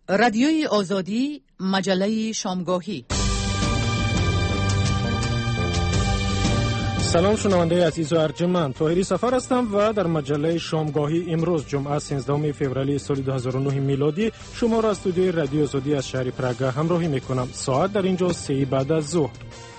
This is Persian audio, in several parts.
رادیوی آزادی، مجله شامگاهی. سلام شنونده عزیز و ارجمند، طاهری سفر هستم و در مجله شامگاهی امروز جمعه 13 فوریه سال 2009 میلادی شما را از استودیوی رادیو آزادی از شهر پراگ همراهی میکنم. ساعت در اینجا 3 بعد از ظهر.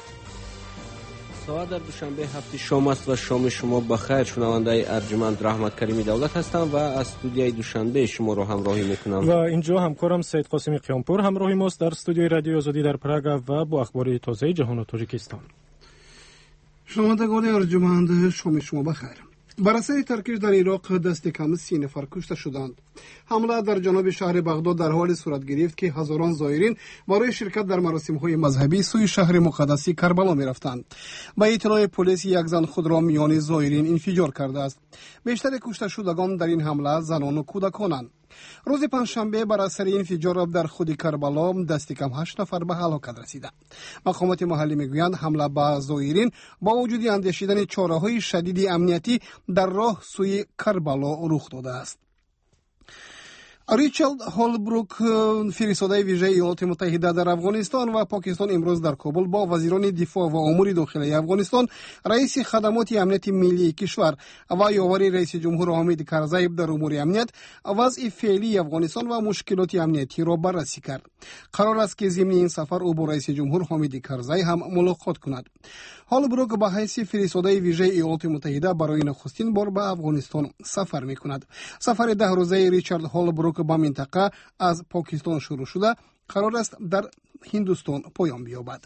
ساعت در دوشنبه هفته شام است و شام شما بخیر. شنونده ارجمند رحمت کریمی دولت هستم و از استودیوی دوشنبه شما را همراهی میکنم. و اینجا همکارم سید قاسمی قیامپور همراهی ماست در استودیوی رادیو آزادی در پراگ و با اخبار تازه جهان و تاجیکستان. شنوندگان ارجمند شام شما بخیر. بر اثر ترکش در عراق دست کم 30 نفر کشته شدند. حمله در جنوب شهر بغداد در حال صورت گرفت که هزاران زائرین برای شرکت در مراسم‌های مذهبی سوی شهر مقدس کربلا می‌رفتند. با اطلاع پلیس یک زن خود را میان زائرین انفجار کرده است. بیشتر کشته شدگان در این حمله زنان و کودکانند. روز پنجشنبه بر اثر انفجار در خود کربلا دست کم 8 نفر به هلاکت رسیدند. مقامات محلی میگویند حمله به زائرین با وجود اندیشیدن چاره‌های شدید امنیتی در راه سوی کربلا رخ داده است. ریچارد هولبروک، فرستاده ویژه ایالات متحده در افغانستان و پاکستان، امروز در کابل با وزیران دفاع و امور داخلی افغانستان، رئیس خدمات امنیت ملی کشور و یاور رئیس جمهور حامد کرزی در امور امنیت، وضع فعلی افغانستان و مشکلات امنیتی را بررسی کرد. قرار است که ضمن این سفر او با رئیس جمهور حامد کرزی هم ملاقات کند. هولبروک به حیث فرستاده ویژه ایالات متحده برای نخستین بار به افغانستان سفر می‌کند. سفر 10 روزه ریچارد هولبروک به منطقه از پاکستان شروع شده قرار است در هندوستان پایان بیابد.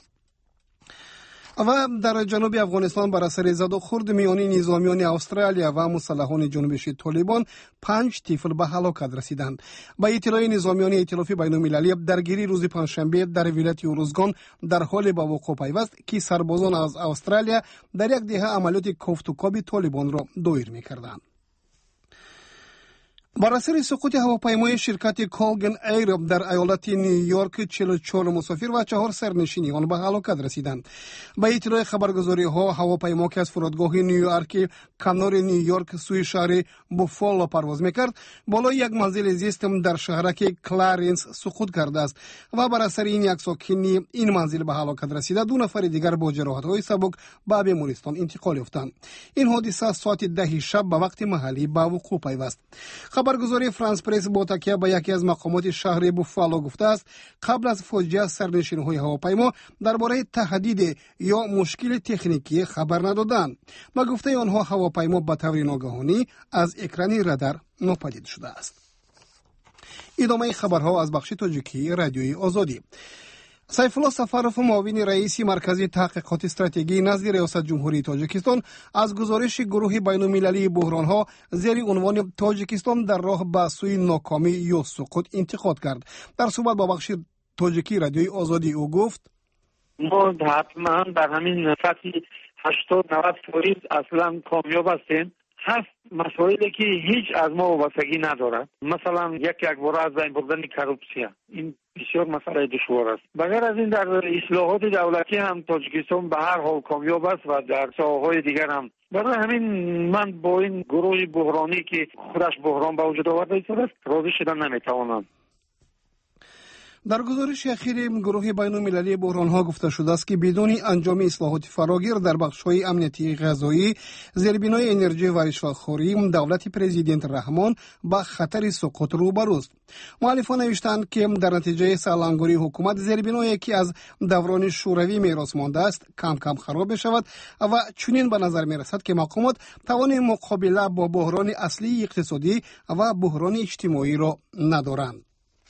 و در جنوب افغانستان بر اثر زد و خورد میان نظامیان استرالیا و مسلحان جنوبش طالبان 5 طفل به هلاکت رسیدند. با اطلاع نظامیان ائتلاف بین‌المللی، درگیری روز پنجشنبه در ولایت اروزگان در حال به وقوع پیوست که سربازان از استرالیا در یک دهه عملیات کوفت و کاب طالبان را دایر می‌کردند. بر اثر سقوط هواپیمای شرکت کالگن ایر در ایالت نیویورک 44 مسافر و 4 سرنشین آن به هلاکت رسیدند. با اطلاع خبرگزاری ها، هواپیما که از فرودگاه نیویورک کنار نیویورک سوی شهر بوفالو پرواز میکرد بالای یک منزل زیست در شهرک کلارنس سقوط کرده است و بر اثر این یک ساکن این منزل به هلاکت رسیده. 2 نفر دیگر با جراحت‌های سبک به بیمارستان انتقال یافتند. این حادثه ساعت 10 شب به وقت محلی به وقوع پیوست. خبرگزاری فرانس پرس با تکیه به یکی از مقامات شهر بوفالو گفته است قبل از فاجعه سرنشین‌های هواپیما درباره تهدید یا مشکل تکنیکی خبر ندادند. با گفته آنها هواپیما به طور ناگهانی از اکران رادار ناپدید شده است. ادامه خبرها از بخش تاجیکی رادیوی آزادی. سیف الله سفروف، معاون رئیس مرکز تحقیقات استراتژی نزد ریاست جمهوری تاجیکستان، از گزارش گروه بین‌المللی بحران‌ها زیر عنوان تاجیکستان در راه به سوی ناکامی یا سقوط انتقاد کرد. در صحبت با بخش تاجیکی رادیوی آزادی او گفت: ما حتما در همین سطح 80-90% اصلا کامیاب هستیم. هست مسائلی که هیچ از ما وابستگی ندارد. مثلا یک بار از بین بردن کروپسیا، این بسیار مسئله دشوار است. بغیر از این در اصلاحات دولتی هم تاجیکستان به هر حال کامیاب است و در ساحه‌های دیگر هم. برای همین من با این گروه بحرانی که خودش بحران به وجود آورده است راضی شدن نمیتوانم. در گزارش اخیر گروه بین‌المللی بحران‌ها گفته شده است که بدون انجام اصلاحات فراگیر در بخش‌های امنیتی غذایی، زیربنای انرژی و رشوه‌خوری، دولت پرزیدنت رحمان با خطر سقوط روبروست. مؤلفان نوشتند که در نتیجه سرلنگاری حکومت، زیربنایی که از دوران شوروی میراث مانده است کم کم خراب بشود و چنین به نظر می‌رسد که مقامات توان مقابله با بحران اصلی اقتصادی و بحران اجتماعی را ندارند.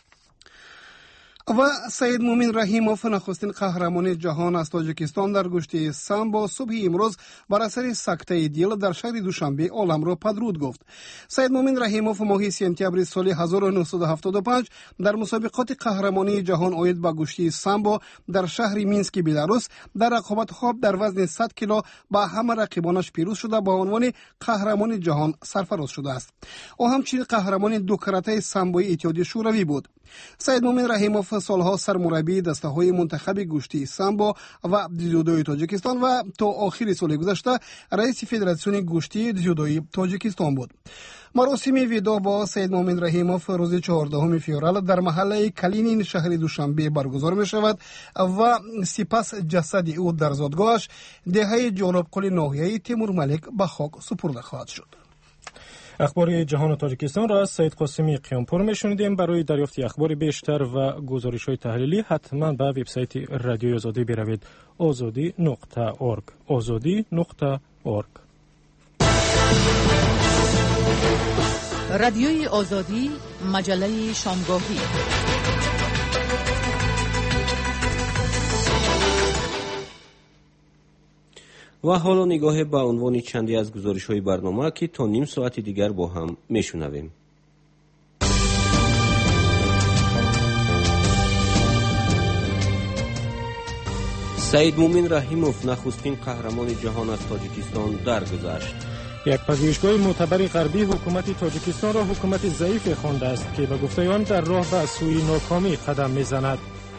و سید مومن رحیموف، نخستین قهرمان جهان از تاجیکستان، در گشت سامبو صبح امروز بر اثر سکته دل در شهر دوشنبه عالم را پدرود گفت. سید مومن رحیموف ماه سپتامبر سال 1975 در مسابقات قهرمانی جهان آید به گشت سامبو در شهر مینسک بلاروس در رقابت‌ها در وزن 100 کیلو با همه رقیبانش پیروز شده با عنوان قهرمان جهان سرفراز شده است. او همچنین قهرمان 2 کرته سامبوی اتحادیه شوروی بود. سید مومن رحیموف سالها سرمربی دسته‌های منتخب گوشتی سامبو و دیودوی تاجیکستان و تا آخر سال گذشته رئیس فدراسیون گوشتی دیودوی تاجیکستان بود. مراسم ویدا با سید مومن رحیموف روز 14 فوریه در محله کلینین شهر دوشنبه برگزار می شود و سپس جسد او در زادگاهش دهه جنوب قل ناحیه تیمور ملک به خاک سپرده خواهد شد. اخبار جهان تاجیکستان را از سید قاسمی قیامپور میشنیدیم. برای دریافت اخبار بیشتر و گزارش‌های تحلیلی حتما به وبسایت رادیوی آزادی بروید. azadi.org azadi.org. رادیوی آزادی، مجله شامگاهی. و حالا نگاه به عنوان چندی از گزارش‌های برنامه که تا نیم ساعت دیگر با هم میشنویم. سید مومن رحیموف نخستین قهرمان جهان از تاجیکستان درگذشت. یک پژوهشگاه معتبر غربی حکومت تاجیکستان را حکومت ضعیف خوانده است که به گفته آن در راه به سوی ناکامی قدم می‌زند.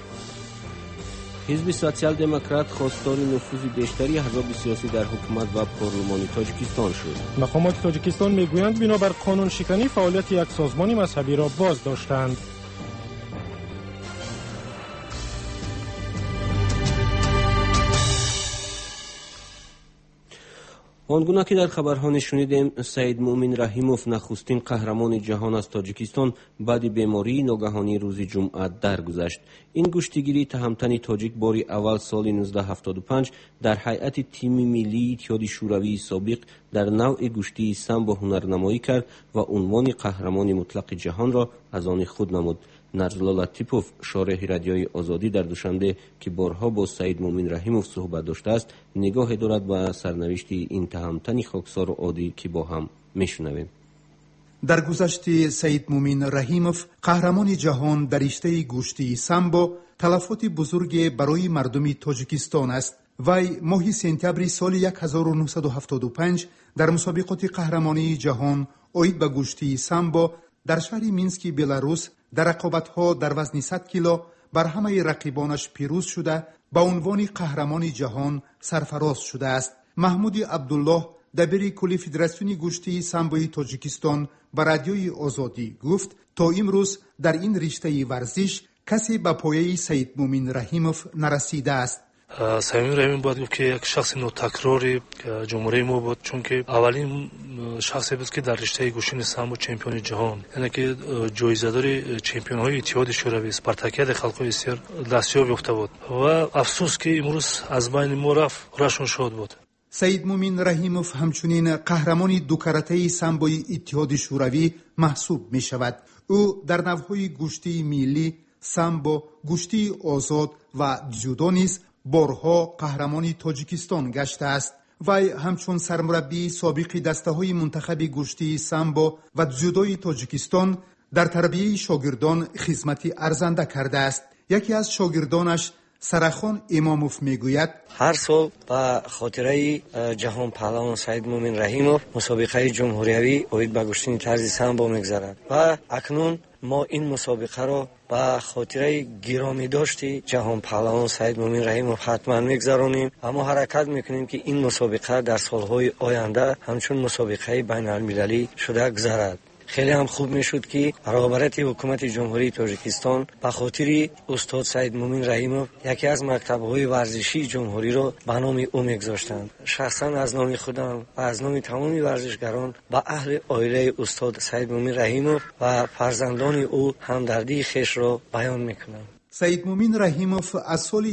حزب سوسیال دموکرات خواستار نفوذ بیشتری احزاب سیاسی در حکومت و پارلمان تاجیکستان شد. مقامات تاجیکستان میگویند بنابر قانون شکنی فعالیت یک سازمان مذهبی را باز داشتند. آنگونه که در خبرها نشنیدیم، سید مومن رحیموف نخستین قهرمان جهان از تاجیکستان بعد بیماری ناگهانی روز جمعه درگذشت. این گشتیگیری تهمتن تاجیک باری اول سال 1975 در هیئت تیم ملی اتحاد شوروی سابق در نوع گشتی سامبو هنرنمایی کرد و عنوان قهرمان مطلق جهان را از آن خود نمود. نرزلا لطیپوف، شارح رادیوی آزادی در دوشنبه که بارها با سید مومن رحیموف صحبت داشته است، نگاه دارد به سرنوشت این تهمتن خاکسار و عادی که با هم میشنویم. در گذشته سید مومن رحیموف قهرمان جهان در رشته گوشتی سامبو تلفات بزرگ برای مردم تاجیکستان است. وی ماه سپتامبر سال 1975 در مسابقات قهرمانی جهان اوید به گوشتی سامبو در شهر مینسک بلاروس در رقابت‌ها در وزن 100 کیلو بر همه رقیبانش پیروز شده با عنوان قهرمان جهان سرفراز شده است. محمود عبدالله دبیر کل فدراسیون گوشتی سامبوی تاجیکستان به رادیوی آزادی گفت تا امروز در این رشته ورزش کسی به پایه سید مومن رحیموف نرسیده است. سید مومن رحیموف باید گفت که یک شخص نوتکرار جمهوری ما بود، چون که اولین شخصی بود که در رشته گوشین سامبو چمپیون جهان، یعنی که جایزه دار چمپیون های اتحاد شوروی اسپارتاکیاد خلق‌های سر دستیاب یافته بود و افسوس که امروز از بین ما رفت، رشون شاد بود. سید مومن رحیموف همچنین قهرمان دو کرته سامبوی اتحاد شوروی محسوب می شود. او در نوهای گوشتی ملی، سامبو، گوشتی آزاد و جودو نیز بارها قهرمان تاجیکستان گشته است. وی همچون سرمربی سابق دسته‌های منتخب گوشتی سامبو و جودوی تاجیکستان در تربیت شاگردان خدمت ارزنده کرده است. یکی از شاگردانش سرخان اماموف میگوید هر سال با خاطره جهان پهلوان سید مومن رحیموف مسابقه جمهوریوی اوید به گوشتن طرز سامبو میگذرد و اکنون ما این مسابقه را با خاطره گرامی داشتی جهان پهلوان سید مومن رحیموف حتما میگذرانیم و ما حرکت میکنیم که این مسابقه در سالهای آینده همچون مسابقه بین المللی شده گذرد. خیلی هم خوب میشد که رهبری حکومت جمهوری تاجیکستان به خاطر استاد سید مومن رحیموف یکی از مکتب‌های ورزشی جمهوری را به نام او میگذاشتند. شخصا از نام خودم و از نام تمامی ورزشگران با اهل عائله استاد سید مومن رحیموف و فرزندان او همدردی خویش را بیان میکنم. سید مومن رحیموف از سال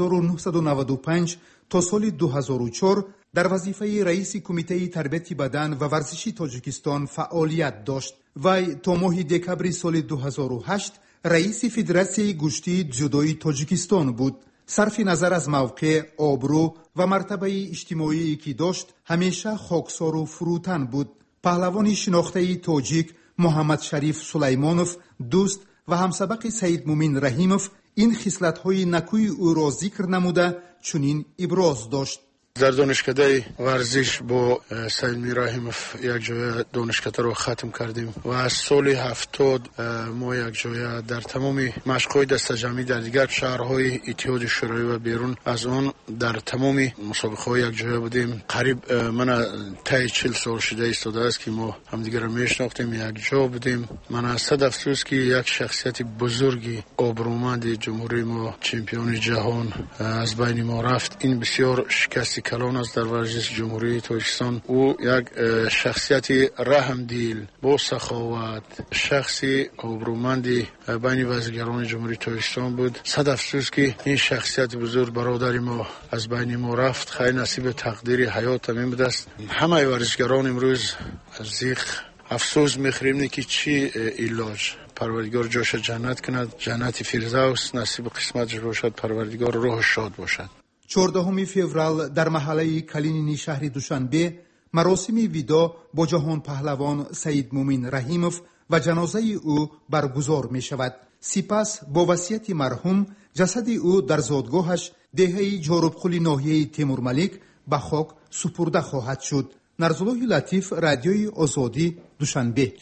1995 تا سال 2004 در وظیفه رئیس کمیته تربیت بدن و ورزشی تاجیکستان فعالیت داشت. وی تا ماه دکبر سال 2008 رئیس فدراسیون گوشتی جودوی تاجیکستان بود. صرف نظر از موقع، آبرو و مرتبه اجتماعی که داشت همیشه خاکسار و فروتن بود. پهلوان شناخته تاجیک محمد شریف سلیمانوف دوست و همسبق سید مومن رحیموف این خصلت‌های نکوی او را ذکر نموده چنین ابراز داشت. در دانشکده ورزش با سید مومین رحیموف یک جای دانشکده رو ختم کردیم و از سال 70 ما یک جای در تمام مشق‌های دسته جمعی در دیگر شهرهای اتحاد شوروی و بیرون از آن در تمام مسابقه‌ها یک جای بودیم. قریب من تا 40 سال شده ایستاده است که ما همدیگه رو میشناختیم، یک جا بودیم. من از صد افسوس که یک شخصیت بزرگی آبرومند جمهوری ما، چمپیون جهان از بین ما رفت. این بسیار شکست کلان است در ورزش جمهوری تاجیکستان. او یک شخصیت رحمدل با سخاوت، شخصی آبرومند بین ورزشکاران جمهوری تاجیکستان بود. صد افسوس که این شخصیت بزرگ برادر ما از بین ما رفت. خیر نصیب تقدیر حیات همین بود است. همه ورزشکاران امروز زیغ افسوس میخوریم که چی علاج. پروردگار جاش جنت کند، جنت فردوس نصیب قسمتش باشد، پروردگار روح شاد باشد. 14 فوریه در محله کلینینی شهر دوشنبه مراسم ویدا با جهان پهلوان سید مومین رحیموف و جنازه او برگزار می شود. سپس با وصیت مرحوم جسد او در زادگاهش دهه جاروبخولی ناحیه تیمورملیک به خاک سپرده خواهد شد. نرزالله لطیف، رادیوی آزادی، دوشنبه.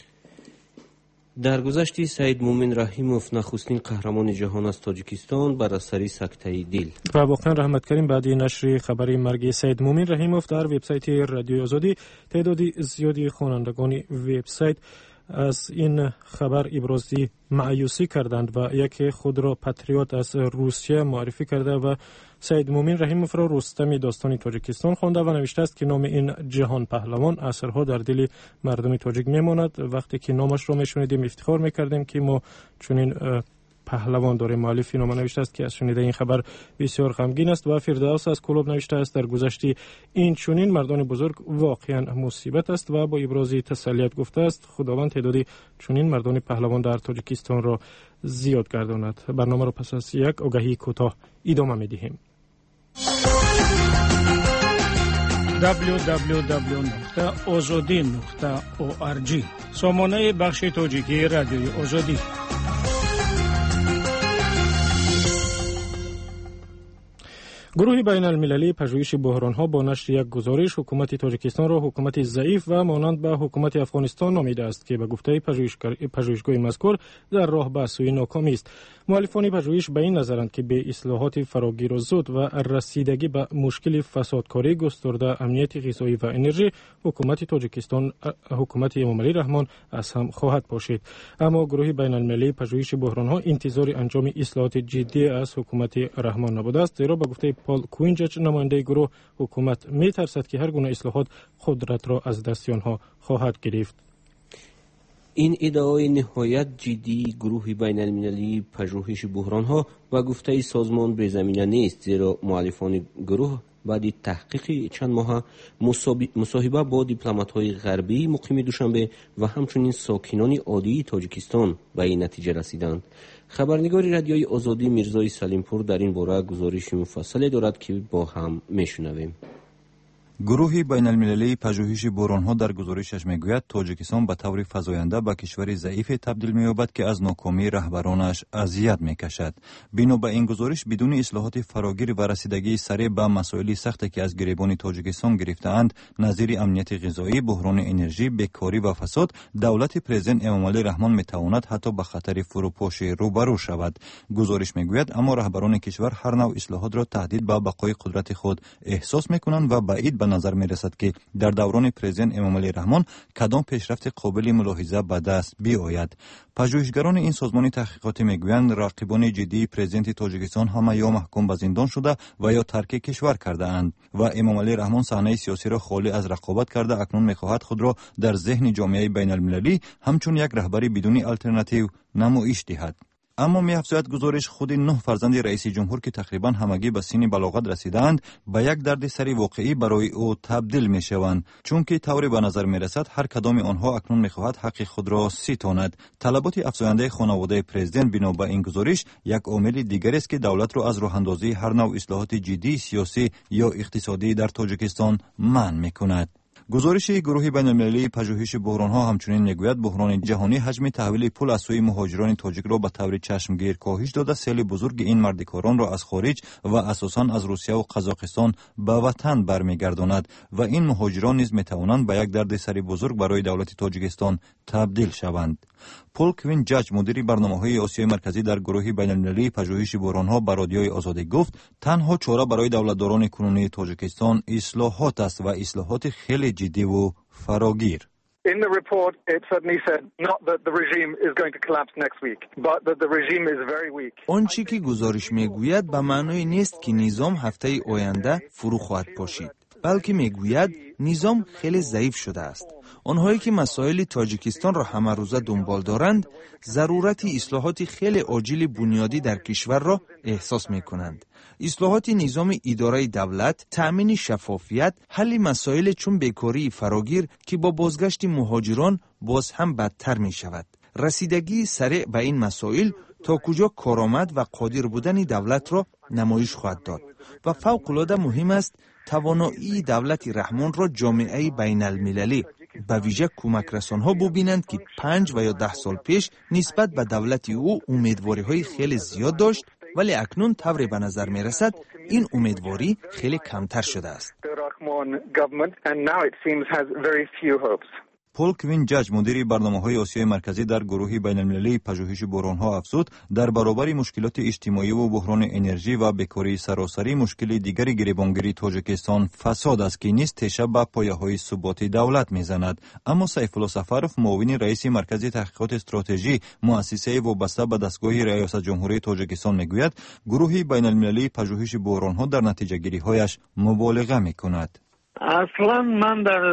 در گذشته سید مومین رحیموف نخستین قهرمان جهان از تاجیکستان بر اثر سکته دل. و واقعا رحمت کریم بعد نشر خبر مرگ سید مومین رحیموف در وبسایت رادیوی آزادی تعدادی زیادی خوانندگان وبسایت از این خبر ابراز مایوسی کردند و یکی خود را پاتریوت از روسیه معرفی کرده و سید مومین رحیموف را رستم داستان تاجیکستان خوانده و نوشته است که نام این جهان پهلوان عصرها در دل مردم تاجیک میماند. وقتی که نامش را میشنیدیم افتخار میکردیم که ما چنین پهلوان داریم. مؤلف نامه نوشته است که از شنیده این خبر بسیار غمگین است و فردوس از کلوب نوشته است در گذشته این چنین مردان بزرگ واقعا مصیبت است و با ابراز تسلیت گفته است خداوند تعدادی چنین مردان پهلوان در تاجیکستان را زیاد گرداند. برنامه را پس از یک آگهی کوتاه ادامه می‌دهیم. www.azadi.org سامانه بخش تاجیکی رادیوی آزادی. گروه بین المللی پژوهش بحران‌ها با نشر یک گزارش حکومت تاجیکستان را حکومت ضعیف و مانند به حکومت افغانستان نامیده است که به گفته پژوهشگاه مذکور در راه به سوی ناکامی است. مؤلفان پژوهش به این نظرند که به اصلاحات فراگیر و زود و رسیدگی به مشکل فسادکاری، گسترده امنیت غذایی و انرژی، حکومت تاجیکستان حکومت امامعلی رحمان از هم خواهد باشید. اما گروه بین المللی پژوهش بحران‌ها انتظار انجام اصلاحات جدی از حکومت رحمان نبوده است، زیرا به گفته پال کوینجچ نماینده گروه حکومت می‌ترسد که هر گونه اصلاحات قدرت را از دست آنها خواهد گرفت. این ادعای نهایت جدی گروه بین المللی پژوهش بحران‌ها و گفته سازمان به زمینه نیست، زیرا مؤلفان گروه بعد تحقیق چند ماه مصاحبه با دیپلمات‌های غربی مقیم دوشنبه و همچنین ساکنان عادی تاجیکستان به این نتیجه رسیدند. خبرنگار رادیوی آزادی میرزای سلیمپور در این باره گزارش مفصل دارد که با هم میشنویم. گروه بین المللی پژوهش بحران‌ها در گزارشش میگوید تاجیکستان به طور فزاینده به کشور ضعیف تبدیل می‌یابد که از ناکامی رهبرانش اذیت می‌کشد. بنا به این گزارش بدون اصلاحات فراگیر و رسیدگی سریع به مسائل سختی که از گریبان تاجیکستان گرفته‌اند، نظیر امنیت غذایی، بحران انرژی، بیکاری و فساد، دولت پرزیدنت امامعلی رحمان می‌تواند حتی به خطر فروپاشی روبرو شود. گزارش میگوید اما رهبران کشور هر نوع اصلاحات را تهدید به بقای قدرت خود احساس می‌کنند و بعید به نظر می رسد که در دوران پرزیدنت امامعلی رحمان کدام پیشرفت قابل ملاحظه به دست بیاید. پژوهشگران این سازمان تحقیقاتی میگویند رقیبان جدی پرزیدنت تاجیکستان همه یا محکوم به زندان شده و یا ترک کشور کرده اند و امامعلی رحمان صحنه سیاسی را خالی از رقابت کرده اکنون میخواهد خود را در ذهن جامعه بین المللی همچون یک رهبر بدون آلترناتیو نمایش دهد. اما می‌افزاید گزارش خود 9 فرزند رئیس جمهور که تقریبا همگی به سن بلاغت رسیدند به یک دردسر واقعی برای او تبدیل می‌شوند، چون که طوری به نظر می‌رسد هر کدام آنها اکنون می‌خواهد حق خود را ستاند. طلبات افزاینده خانواده پرزیدنت بنا به این گزارش یک عامل دیگر است که دولت را از راه‌اندازی هر نوع اصلاحات جدی سیاسی یا اقتصادی در تاجیکستان منع می‌کند. گزارش گروه بین‌المللی پژوهش بحران‌ها همچنین میگوید بحران جهانی حجم تحویل پول از سوی مهاجران تاجیک را به طور چشمگیر کاهش داده، سیل بزرگ این مردکاران را از خارج و اساساً از روسیه و قزاقستان به وطن برمیگرداند و این مهاجران نیز میتوانند به یک دردسر بزرگ برای دولت تاجیکستان تبدیل شوند. پول کوین جاج، مدیر برنامه‌های آسیای مرکزی در گروه بین‌المللی پژوهش بحران‌ها، به رادیوی آزادی گفت تنها چاره برای دولتداران کنونی تاجیکستان اصلاحات است و اصلاحات خیلی جدی و فراگیر. In the report, it certainly said not that the regime is going to collapse next week, but that the regime is very weak. آنچه که گزارش میگوید به معنای نیست که نظام هفته آینده فرو خواهد پاشید، بلکه میگوید نظام خیلی ضعیف شده است. آنهایی که مسائل تاجیکستان را همه روزه دنبال دارند، ضرورت اصلاحات خیلی عاجل بنیادی در کشور را احساس میکنند. اصلاحات نظام اداره دولت، تأمین شفافیت، حل مسائل چون بیکاری فراگیر که با بازگشت مهاجران باز هم بدتر می شود. رسیدگی سریع به این مسائل تا کجا کارآمد و قادر بودن دولت را نمایش خواهد داد و فوق‌العاده مهم است توانایی دولت رحمان را جامعه بین المللی به ویژه کمک رسان‌ها ببینند که 5 و یا 10 سال پیش نسبت به دولت او امیدواری‌های خیلی زیاد داشت، ولی اکنون طوری به نظر می رسد این امیدواری خیلی کمتر شده است. پول کوین جاج، مدیر برنامه‌های آسیای مرکزی در گروه بین‌المللی پژوهش بحران‌ها، افزود در برابر مشکلات اجتماعی و بحران انرژی و بیکاری سراسری، مشکل دیگری گریبانگیری تاجیکستان فساد است که نیز تیشه به پایه‌های ثبات دولت می‌زند. اما سیف الله سفرов، معاون رئیس مرکز تحقیقات استراتژی مؤسسه وابسته به دستگاه ریاست جمهوری تاجیکستان می‌گوید گروه بین‌المللی پژوهش بحران‌ها در نتیجه‌گیری‌هایش مبالغه می‌کند. اصلا من در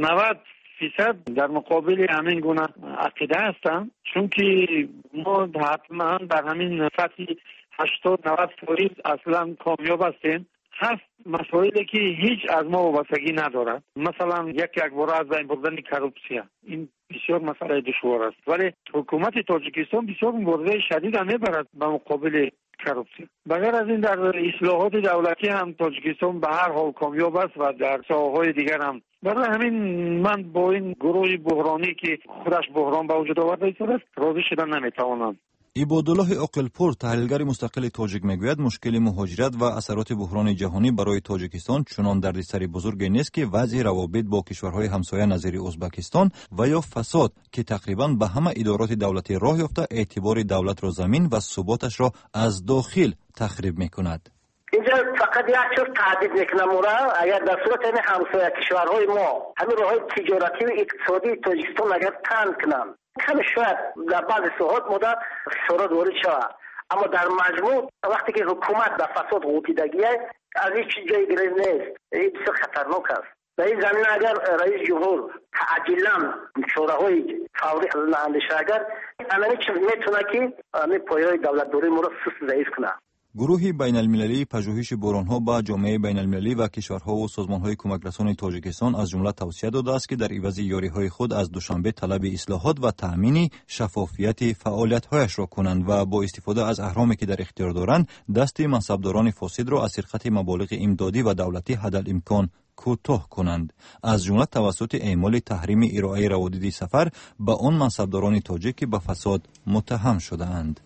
90% در مقابل همین گونه عقیده هستم، چون که ما حتما در همین سطح 80-90% اصلا کامیاب هستیم. هست مسائلی که هیچ از ما وابستگی ندارد، مثلا یک بار از بین بردن کروپسیا، این بسیار مسئله دشوار است، ولی حکومت تاجیکستان بسیار مبارزه شدید هم میبرد به مقابل کروپسیا. بغیر از این در اصلاحات دولتی هم تاجیکستان به هر حال کامیاب است و در ساحه‌های دیگر هم. برای همین من با این گروه بحرانی که خودش بحران به وجود آورده است راضی شدن نمیتوانم. عبادالله عاقلپور، تحلیلگر مستقل تاجیک، میگوید مشکل مهاجرت و اثرات بحران جهانی برای تاجیکستان چنان دردسر بزرگی نیست که وضع روابط با کشورهای همسایه نظیر ازبکستان و یا فساد که تقریبا به همه ادارات دولتی راه یافته اعتبار دولت را زمین و ثباتش را از داخل تخریب میکند. اینجا فقط یک چیز تهدید میکنم اگر در صورت این همسایه کشورهای ما همین راههای تجارتی و اقتصادی تاجیکستان اگر تند کنند، کمی شاید در بعض ساحات مدت اقتصاد وارد شود، اما در مجموع وقتی که حکومت در فساد غوطیدگیه از هیچ جای گریز نیست، این بسیار خطرناک است. در این زمینه اگر رئیس جمهور عاجلا چاره‌های فوری اندیشه اگر همین چیز میتونه که همین پایه‌های دولتداری ما را سست ضعیف کنه. گروه بین‌المللی پژوهش بحران‌ها با جامعه بین‌المللی و کشورها و سازمان‌های کمکرسان تاجیکستان از جمله توصیه داده است که در عوض یاری‌های خود از دوشنبه طلب اصلاحات و تأمین شفافیت فعالیت‌هایش را کنند و با استفاده از اهرامی که در اختیار دارند دست منصبداران فاسد را از سرقت مبالغ امدادی و دولتی حدالامکان کوتاه کنند، از جمله توسط اعمال تحریم ارائه روادید سفر به آن منصبداران تاجیک که به فساد متهم شده‌اند.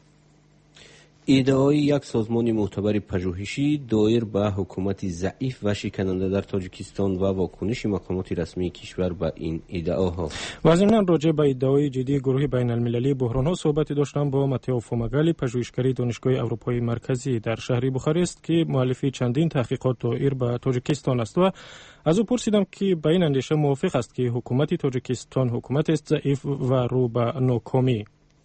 ادعای یک سازمان معتبر پژوهشی دایر به حکومت ضعیف و شکننده در تاجیکستان و واکنش مقامات رسمی کشور به این ادعاها. وزیران راجع به ادعای جدی گروه بین المللی بحران‌ها صحبت داشتم با ماتئو فوماگالی، پژوهشگر دانشگاه اروپای مرکزی در شهر بخارست که مؤلف چندین تحقیقات دایر به تاجیکستان است و از او پرسیدم که به این اندیشه موافق است که حکومت تاجیکستان حکومت است ضعیف و رو به ناکامی.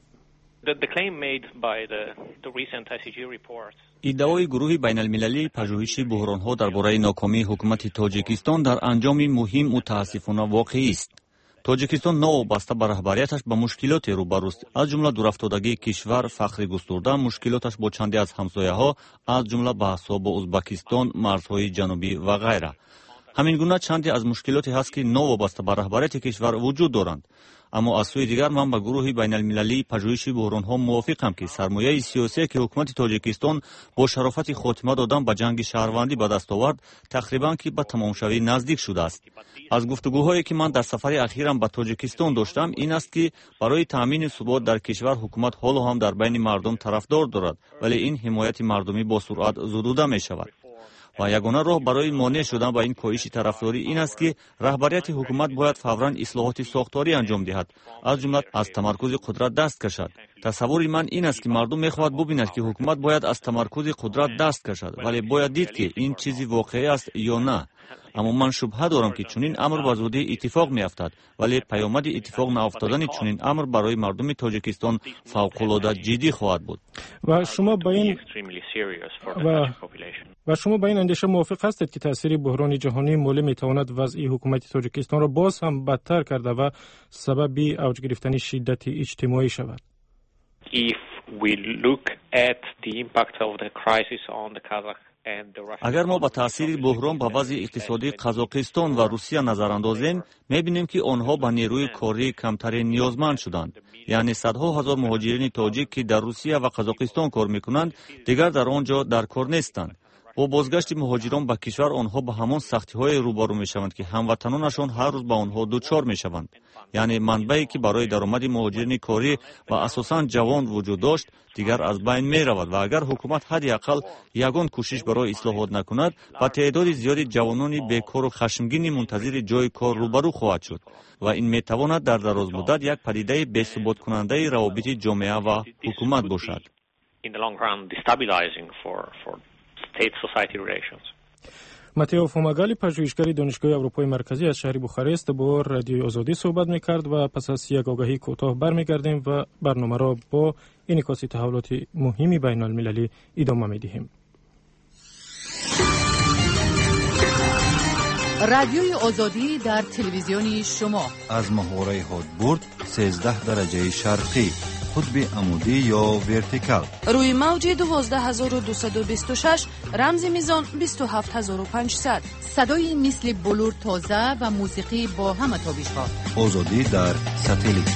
ادعای گروه بین المللی پژوهش بحران‌ها درباره ناکامی حکومت تاجیکستان در انجام مهم متاسفانه واقعی است. تاجیکستان نوابسته به رهبریتش به مشکلات روبروست، از جمله دورافتادگی کشور، فقر گسترده، مشکلاتش با چندی از همسایه‌ها از جمله بحث‌ها با ازبکستان، مرزهای جنوبی و غیره. ҳамин гуна чанде аз мушкилоте ҳаст ки новобаста ба раҳбарияти кишвар вуҷуд доранд. аммо аз сӯи дигар ман ба гурӯҳи байналмилалии пажӯҳиши буҳронҳо мувофиқам ки сармояи сиёсие ки ҳукумати тоҷикистон бо шарофати хотима додан ба ҷанги шаҳрвандӣ ба даст овард тақрибан ки ба тамомшавӣ наздик шудааст. аз гуфтугӯҳое ки ман дар сафари ахирам ба тоҷикистон доштам ин аст ки барои таъмини субот дар кишвар ҳукумат ҳоло ҳам дар байни мардум тарафдор дорад, вале ин ҳимояти мардумӣ бо суръат зудуда мешавад. ва ягона роҳ барои монеъ шудан ба ин коиши тарафдорӣ ин аст ки раҳбарияти ҳукумат бояд фавран ислоҳоти сохторӣ анҷом диҳад, аз ҷумла аз тамаркузи қудрат даст кашад. тасаввури ман ин аст ки мардум мехоҳад бубинад ки ҳукумат бояд аз тамаркузи қудрат даст кашад, вале бояд дид ки ин чизи воқеъ аст ё на. аммо ман шубҳа дорам ки чунин амр ба зудӣ иттифоқ меафтад, вале паёмади иттифоқ наофтодани чунин амр барои мардуми тоҷикистон фавқулода ҷиддӣ хоҳад буд. ва шумо ба ин андеша мувофиқ ҳастед ки таъсири буҳрони ҷаҳонии молӣ метавонад вазъи ҳукумати тоҷикистонро боз ҳам бадтар карда ва сабаби авҷ гирифтани шиддати иҷтимоӣ шавад? агар мо ба таъсири буҳрон ба вазъи иқтисодии Қазоқистон ва Русия назар андозем, мебинем ки онҳо ба нерӯи кории камтаре ниёзманд шуданд. яъне садҳо ҳазор муҳоҷирини тоҷик ки дар Русия ва Қазоқистон кор мекунанд, дигар дар он ҷо дар кор нестанд. бо бозгашти муҳоҷирон ба кишвар онҳо ба ҳамон сахтиҳое рӯбарӯ мешаванд ки ҳамватанонашон ҳар рӯз ба онҳо дучор мешаванд. яъне манбае ки барои даромади муҳоҷирини корӣ ва асосан ҷавон вуҷуд дошт, дигар аз байн меравад ва агар ҳукумат ҳадди ақал ягон кӯшиш барои ислоҳот накунад, ба теъдоди зиёди ҷавонони бекору хашмгини мунтазири ҷои кор рӯбарӯ хоҳад шуд ва ин метавонад дар дарозмуддат як падидаи бесуботкунандаи равобити ҷомеа ва ҳукумат бошад. Матео Фомагали, пажӯҳишгари донишгоҳи Аврупои марказӣ аз шаҳри Бухарест, бо радиои Озодӣ суҳбат мекард ва пас аз як огаҳии кӯтоҳ бармегардем ва барномаро бо инъикоси таҳаввулоти муҳими байналмилалӣ идома медиҳем. радиои Озодӣ дар телевизиони шумо аз моҳвораи ҳотбурд 13 дараҷаи шарқӣ, қутби амудӣ ё вертикал, рӯи мавҷи 12226, рамзи мизон 27500, садои мисли булур тоза ва мусиқӣ бо ҳама тобишҳо. озодӣ дар сателит.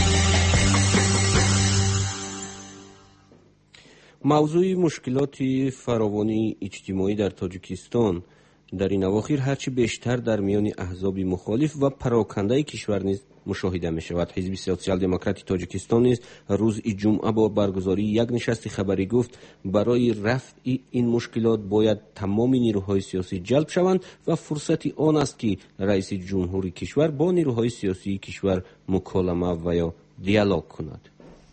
мавзӯи мушкилоти фаровонии иҷтимоӣ дар тоҷикистон дар ин авохир ҳарчи бештар дар миёни аҳзоби мухолиф ва парокандаи кишвар низ мушоҳида мешавад. ҳизби социал-демократи тоҷикистон низ рӯзи ҷумъа бо баргузории як нишасти хабарӣ гуфт барои рафъи ин мушкилот бояд тамоми нерӯҳои сиёсӣ ҷалб шаванд ва фурсати он аст ки раиси ҷумҳури кишвар бо нерӯҳои сиёсии кишвар муколама ва ё диалог кунад.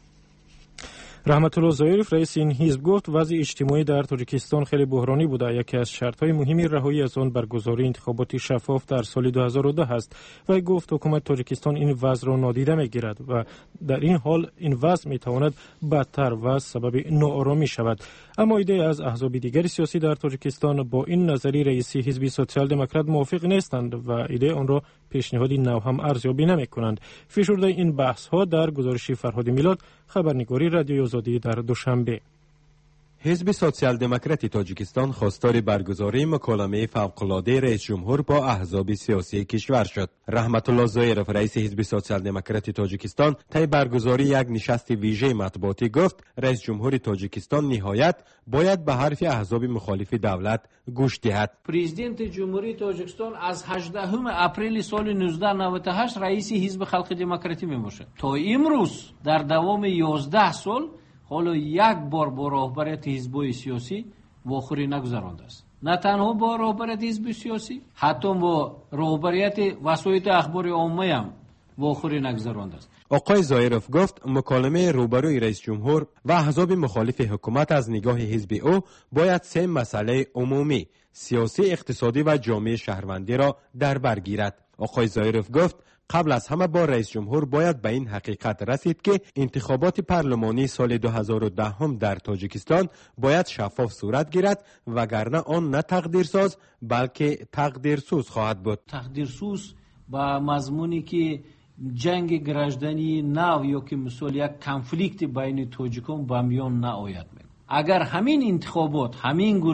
раҳматулло зоиров, раиси ин ҳизб, гуфт вазъи иҷтимоӣ дар тоҷикистон хеле буҳронӣ буда. яке аз шартҳои муҳими раҳоӣ аз он баргузории интихоботи шаффоф дар соли 2002 аст. вай гуфт ҳукумати тоҷикистон ин вазъро нодида мегирад ва дар ин ҳол ин вазъ метавонад бадтар ва сабаби нооромӣ шавад. аммо идея аз аҳзоби дигари сиёсӣ дар тоҷикистон бо ин назари раиси ҳизби социал-демократ мувофиқ нестанд ва идея онро пешниҳоди нав ҳам арзёбӣ намекунанд. фишурдаи ин баҳсҳо дар гузориши Фарҳоди Милод, хабарнигори радиои Озодӣ дар душанбе. حزب سوسیال دموکراتی تاجیکستان خواستار برگزاری مکالمه فوق‌العاده رئیس جمهور با احزاب سیاسی کشور شد. رحمت الله زایرف رئیس حزب سوسیال دموکراتی تاجیکستان طی برگزاری یک نشست ویژه مطبوعاتی گفت رئیس جمهور تاجیکستان نهایت باید به حرف احزاب مخالف دولت گوش دهد. پرزیدنت جمهوری تاجیکستان از 18 اپریل سال 1998 رئیس حزب خلق دموکراتی میباشد. تا امروز در دوام 11 سال حالا یک بار با رهبریت حزب‌های سیاسی واخوری نگذرانده است. نه تنها با رهبریت حزب سیاسی، حتی با رهبریت وسایل اخبار عامه هم واخوری نگذرانده است. آقای زایرف گفت مکالمه روبروی رئیس جمهور و احزاب مخالف حکومت از نگاه حزب او باید سه مسئله عمومی، سیاسی، اقتصادی و جامعه شهروندی را در بر گیرد. آقای زایرف گفت قبل از همه با رئیس جمهور باید به این حقیقت رسید که انتخابات پارلمانی سال 2010 در تاجیکستان باید شفاف صورت گیرد وگرنه آن نه تقدیرساز بلکه تقدیرسوز خواهد بود. تقدیرسوز با مضمونی که جنگ گرجدنی نو یا که مثال یک کنفلیکت بین تاجیکان به میان نآید. اگر همین انتخابات همین گونه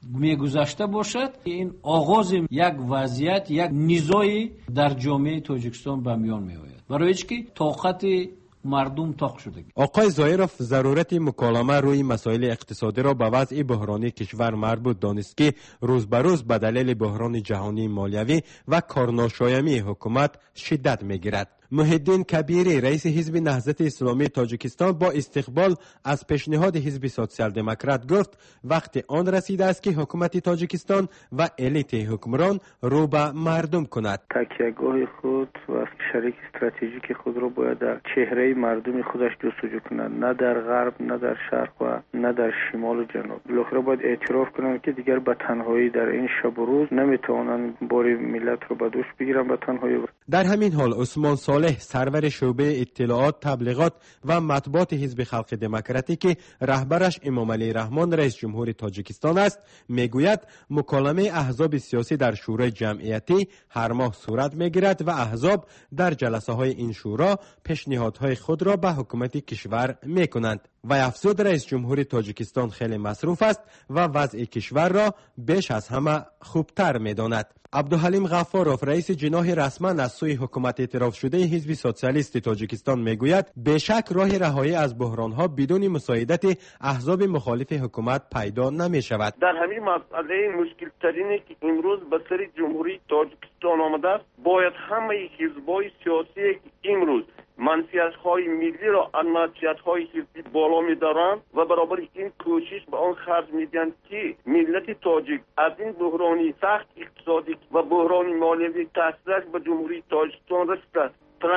میگذشته باشد، این آغاز یک وضعیت، یک نزاعی در جامعه تاجیکستان به میان می آید، برای که طاقت مردم تاق شده. آقای زایروف ضرورت مکالمه روی مسائل اقتصادی را به وضع بحرانی کشور مربوط دانست که روز به روز به دلیل بحران جهانی مالیوی و کارناشایمی حکومت شدت میگیرد. محیدین کبیری رئیس حزب نهضت اسلامی تاجیکستان با استقبال از پیشنهاد حزب سوسیال دموکرات گفت وقت آن رسیده است که حکومت تاجیکستان و الیت حکمران رو به مردم کند. تکیهگاه خود و شریک استراتژیک خود را باید در چهره مردم خودش جستجو کند، نه در غرب، نه در شرق و نه در شمال و جنوب. بالاخره باید اعتراف کنند که دیگر به تنهایی در این شب و روز نمیتوانند بار ملت را به دوش بگیرند به تنهایی. در همین حال عثمان صالح سرور شعبه اطلاعات، تبلیغات و مطبوعات حزب خلق دموکراتی که رهبرش امام علی رحمان رئیس جمهور تاجیکستان است میگوید مکالمه احزاب سیاسی در شورای جمعیتی هر ماه صورت میگیرد و احزاب در جلسه های این شورا پیشنهادهای خود را به حکومت کشور میکنند. و افزود رئیس جمهور تاجیکستان خیلی مصروف است و وضع کشور را بیش از همه خوبتر میداند. عبدالحلیم غفاروف رئیس جناح رسما از سوی حکومت اعتراف شده حزب سوسیالیست تاجیکستان میگوید بیشک راه رهایی از بحران ها بدون مساعدت احزاب مخالف حکومت پیدا نمی شود. در همین مسئله مشکل ترینی که امروز به سر جمهوری تاجیکستان آمده است، باید همه حزب‌های سیاسی که امروز منفعت‌های ملی را از منفعت‌های حزبی بالا می‌دارند و برابر این کوشش به آن خرج می‌دهند که ملت تاجیک از این بحرانی سخت اقتصادی و بحرانی مالیوی تاثیرش به جمهوری تاجیکستان رسیده.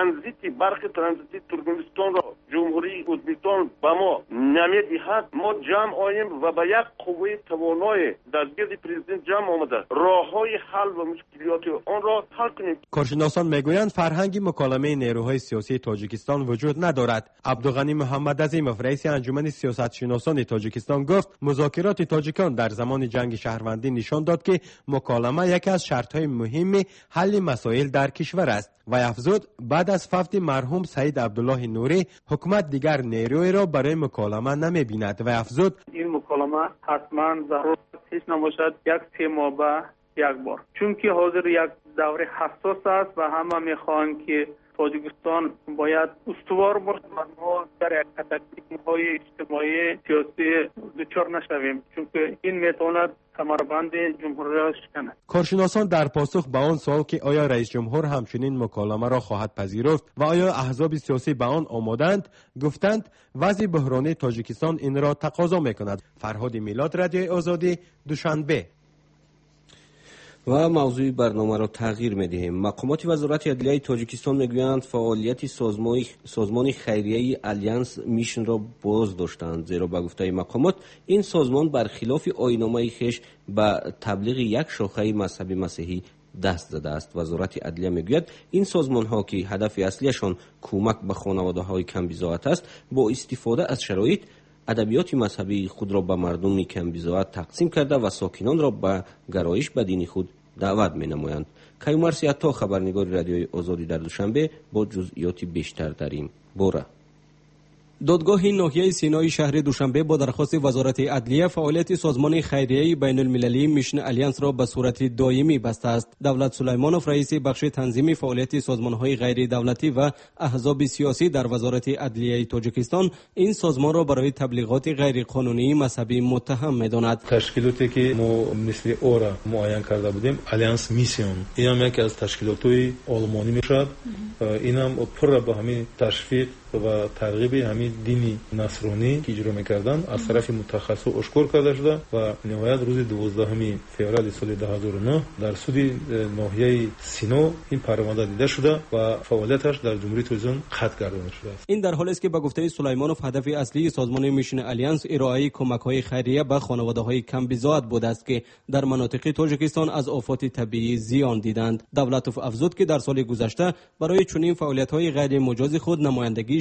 برخی ترانزیتی ترکمنستان را جمهوری ازبکستان به ما نمی‌دهد. ما جمع آییم و به یک قوه توانای دستگیر پرزیدنت جمع آمده راه‌های حل و مشکلات آن را حل کنیم. کارشناسان میگویند فرهنگ مکالمه نیروهای سیاسی تاجیکستان وجود ندارد. عبدالغنی محمد عظیموف رئیس انجمن سیاستشناسان تاجیکستان گفت مذاکرات تاجیکان در زمان جنگ شهروندی نشان داد که مکالمه یکی از شرط‌های مهم حل مسائل در کشور است و افزود بعد از فوت مرحوم سید عبدالله نوری حکومت دیگر نیروی را برای مکالمه نمی‌بیند و افزود این مکالمه حتما ضرورت هیچ نباشد یک 3 ماه به یک بار، چون که حاضر یک دوره حساس است و همه می‌خواهند که تاجیکستان باید استوار باشد و ما در یک کاتاکلیسم‌های اجتماعی سیاسی دچار نشویم، چون که این میتواند کمربند جمهوری را شکند. کارشناسان در پاسخ به آن سوال که آیا رئیس جمهور همچنین مکالمه را خواهد پذیرفت و آیا احزاب سیاسی به آن آمادند، گفتند وضع بحرانی تاجیکستان این را تقاضا میکند. فرهاد میلاد، رادیوی آزادی، دوشنبه. و موضوع برنامه را تغییر می‌دهیم. مقامات وزارت عدلیه تاجیکستان میگویند فعالیت سازمان خیریه الیانس میشن را باز داشتند، زیرا به گفته مقامات این سازمان برخلاف آیین‌نامه خویش به تبلیغ یک شاخه مذهبی مسیحی دست زده است. وزارت عدلیه میگوید این سازمان ها که هدف اصلیشان کمک به خانواده های کم بضاعت است، با استفاده از شرایط ادبیات مذهبی خود را به مردم کم بضاعت تقسیم کرده و ساکنان را به گرایش به دین خود دعوت می نمایند. کیومرث عطا، خبرنگار رادیوی آزادی، در دوشنبه با جزئیات بیشتر در این باره. دادگاه ناحیه سینای شهر دوشنبه با درخواست وزارت عدلیه فعالیت سازمان خیریه بین المللی میشن الیانس را به صورت دائمی بسته است. دولت سلیمانوف رئیس بخش تنظیمی فعالیت سازمان‌های غیر دولتی و احزاب سیاسی در وزارت عدلیه تاجیکستان این سازمان را برای تبلیغات غیر قانونی مذهبی متهم می‌داند. تشکیلاتی که ما مثل اورا معین کرده بودیم، الیانس میسیون، این هم یکی از تشکیلات‌های آلمانی میشد. این هم پر به همین تشویق و ترغیب همین دینی نصرانی که اجرا میکردن از طرف متخصص اشکار کرده شده و نهایت روز 12 فوریه سال 2009 در سود ناحیه سینا این پرونده دیده شده و فعالیتش در جمهوری تاجیکستان قطع گردانده شده است. این در حالی است که به گفته سلیمانوف هدف اصلی سازمان میشن الیانس ارائه کمک‌های خیریه به خانواده‌های کم بضاعت بوده است که در مناطق تاجیکستان از آفات طبیعی زیان دیدند. دولتوف افزود که در سال گذشته برای چنین فعالیت‌های غیر مجاز خود نمایندگی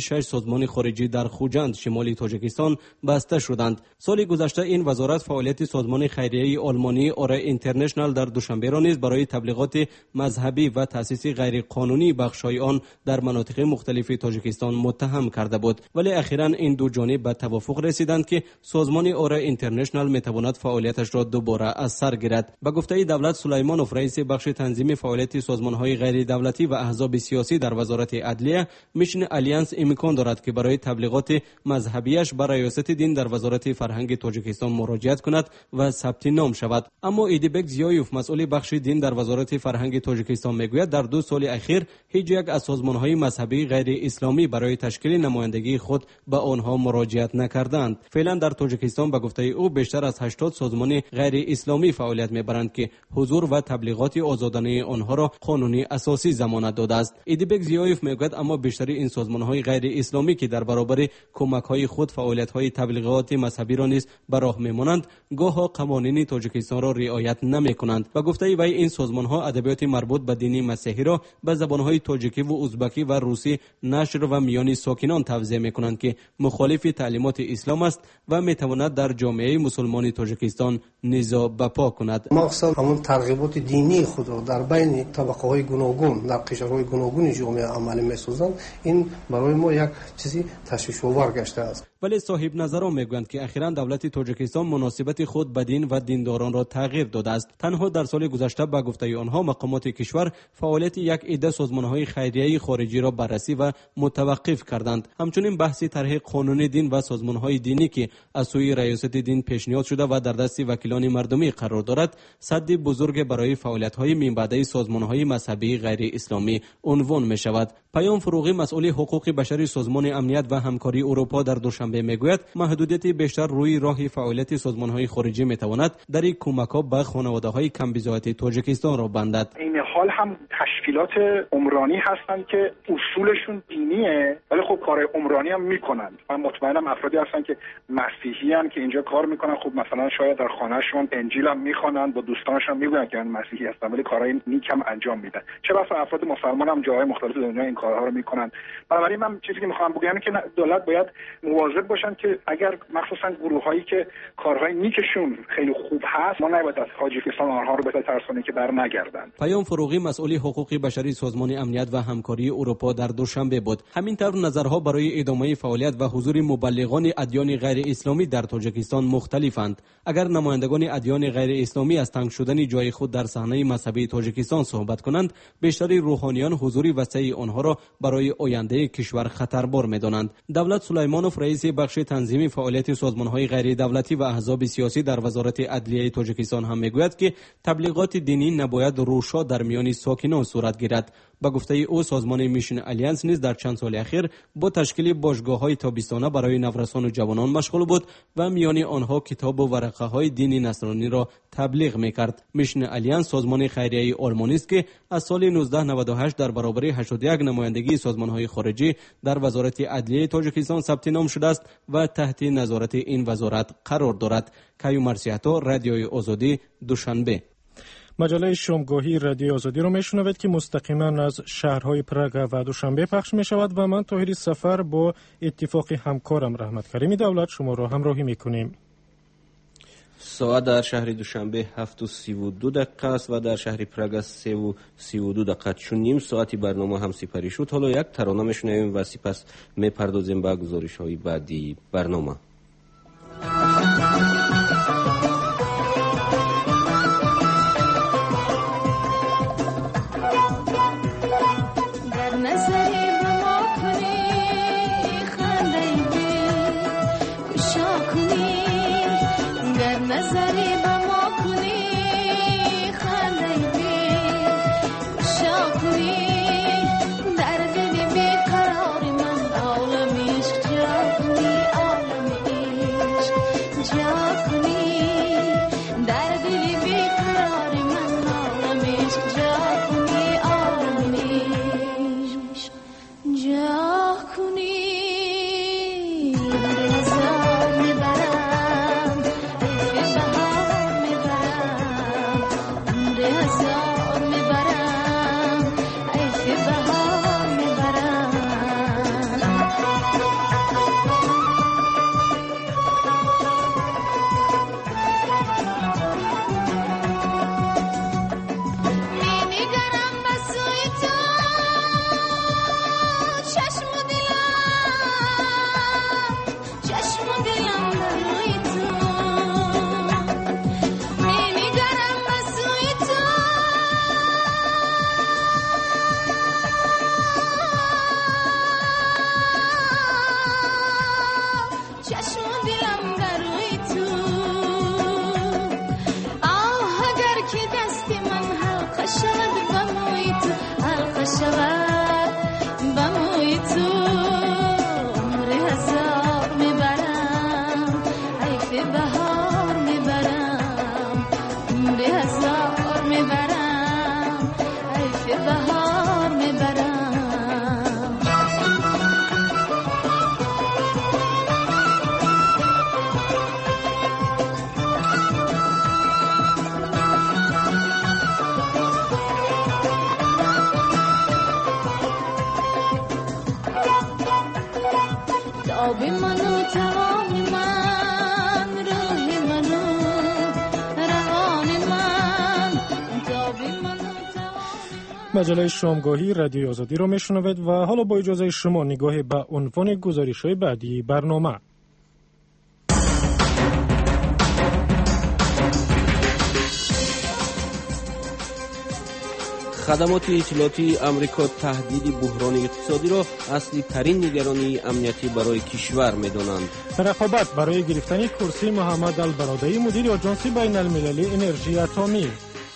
6 سازمان خارجی در خوجند شمال تاجیکستان بسته شدند. سال گذشته این وزارت فعالیت سازمان خیریه آلمانی اورا اینترنشنال در دوشنبه را نیز برای تبلیغات مذهبی و تأسیس غیر قانونی بخش‌های آن در مناطق مختلف تاجیکستان متهم کرده بود، ولی اخیراً این دو جانب به توافق رسیدند که سازمان اورا اینترنشنال میتواند فعالیتش را دوباره از سر گیرد. به گفته دولت سلیمانوف رئیس بخش تنظیم فعالیت سازمان‌های غیر دولتی و احزاب سیاسی در وزارت عدلیه، میشن الیانس امکان دارد که برای تبلیغات مذهبیش به ریاست دین در وزارت فرهنگ تاجیکستان مراجعت کند و ثبت نام شود. اما ایدیبک زیایوف مسئول بخش دین در وزارت فرهنگ تاجیکستان میگوید در 2 سال اخیر هیچ یک از سازمان‌های مذهبی غیر اسلامی برای تشکیل نمایندگی خود به آنها مراجعت نکردند. فعلا در تاجیکستان به گفته او بیشتر از 80 سازمان غیر اسلامی فعالیت میبرند که حضور و تبلیغات آزادانه آنها را قانونی اساسی ضمانت داده است. ایدیبک زیایوف میگوید اما بیشتر این سازمان‌های غیر اسلامی که در برابر کمک‌های خود فعالیت‌های تبلیغات مذهبی را نیز به راه میمانند، گاه قوانین تاجیکستان را رعایت نمی‌کنند. و گفته وی این سازمان‌ها ادبیات مربوط به دین مسیحی را به زبان‌های تاجیکی و ازبکی و روسی نشر و میان ساکنان توزیع می‌کنند که مخالف تعلیمات اسلام است و می‌تواند در جامعه مسلمان تاجیکستان نزاع برپا کند. مقصد همون ترغیبات دینی خود را در بین طبقه‌های گوناگون در قشرهای گوناگون جامعه عملی می‌سازند. این برای ما یک چیزی تشویش‌آور گشته است. ولی صاحب نظران میگویند که اخیراً دولت تاجیکستان مناسبت خود به دین و دینداران را تغییر داده است. تنها در سال گذشته به گفته آنها مقامات کشور فعالیت یک عده سازمان‌های خیریه خارجی را بررسی و متوقف کردند. همچنین بحث طرح قانون دین و سازمان‌های دینی که از سوی ریاست دین پیشنهاد شده و در دست وکیلان مردمی قرار دارد، سد بزرگ برای فعالیت‌های منبعث سازمان‌های مذهبی غیر اسلامی عنوان می‌شود. پیام فروغی مسئول حقوق بشری سازمان امنیت و همکاری اروپا در دوشنبه میگوید محدودیت بیشتر روی راه فعالیت سازمان‌های خارجی میتواند در کمک‌ها به خانواده‌های کم بضاعت تاجیکستان را بندد. این حال هم تشکیلات عمرانی هستند که اصولشون دینیه ولی خب کار عمرانی هم میکنن. من مطمئنم افرادی هستن که مسیحی ان که اینجا کار میکنن، خب مثلا شاید در خانهشون انجیل هم میخوانن، با دوستانشون میگن که من مسیحی هستم ولی کارهای نیک هم انجام میدن. چه بسا افراد مسلمان هم جاهای مختلف دنیا این کارها رو میکنن. بنابراین من چیزی که میخوام بگم که دولت باید مواظب باشن که اگر مخصوصا گروهایی که کارهای نیکشون خیلی خوب هست ما نباید از تاجیکستان آنها رو بترسونیم که برنگردن. پیام فروغی مسئول حقوق بشری سازمان امنیت و همکاری اروپا در دوشنبه بود. همینطور نظرها برای ادامه فعالیت و حضور مبلغان ادیان غیر اسلامی در تاجیکستان مختلفند. اگر نمایندگان ادیان غیر اسلامی از تنگ شدن جای خود در صحنه مذهبی تاجیکستان صحبت کنند، بیشتر روحانیان حضور وسیع آنها را برای آینده کشور خطربار می‌دانند. دولت سلیمانوف رئیس بخش تنظیمی فعالیت سازمان‌های غیر دولتی و احزاب سیاسی در وزارت عدلیه تاجیکستان هم میگوید که تبلیغات دینی نباید روشا در میان ساکنان صورت گیرد. با گفته او سازمان میشن الیانس نیز در چند سال اخیر با تشکیل باشگاه‌های تابستانه برای نورسان و جوانان مشغول بود و میان آنها کتاب و ورقه‌های دینی نصرانی را تبلیغ می‌کرد. میشن الیانس سازمان خیریه آلمانی است که از سال 1998 در برابر 81 نمایندگی سازمان‌های خارجی در وزارت عدلیه تاجیکستان ثبت نام شده است و تحت نظارت این وزارت قرار دارد. کیو مرسیاتا، رادیوی آزادی، دوشنبه. مجله شامگاهی رادیو آزادی رو میشنوید که مستقیما از شهرهای پراگ و دوشنبه پخش می شود و من طاهری سفر با اتفاق همکارم رحمت کریمی دولت شما را همراهی میکنیم. ساعت در شهر دوشنبه 7:32 است و در شهر پراگ 3:32. چون نیم ساعتی برنامه هم سپری شد، حالا یک ترانه میشنویم و سپس میپردازیم به گزارش‌های بعدی برنامه. بهار میبرم به اسرار میبرم عیش بهار میبرم آب منو توان من روح منو روان من آب منو مجله شامگاهی رادیو آزادی رو میشنوید و حالا با اجازه شما نگاهی به عنوان گزارش‌های بعدی برنامه. خدمات اطلاعاتی آمریکا تهدید بحران اقتصادی را اصلی ترین نگرانی امنیتی برای کشور می‌دانند. رقابت برای گرفتن کرسی محمد البرادعی مدیر آژانس بین المللی انرژی اتمی.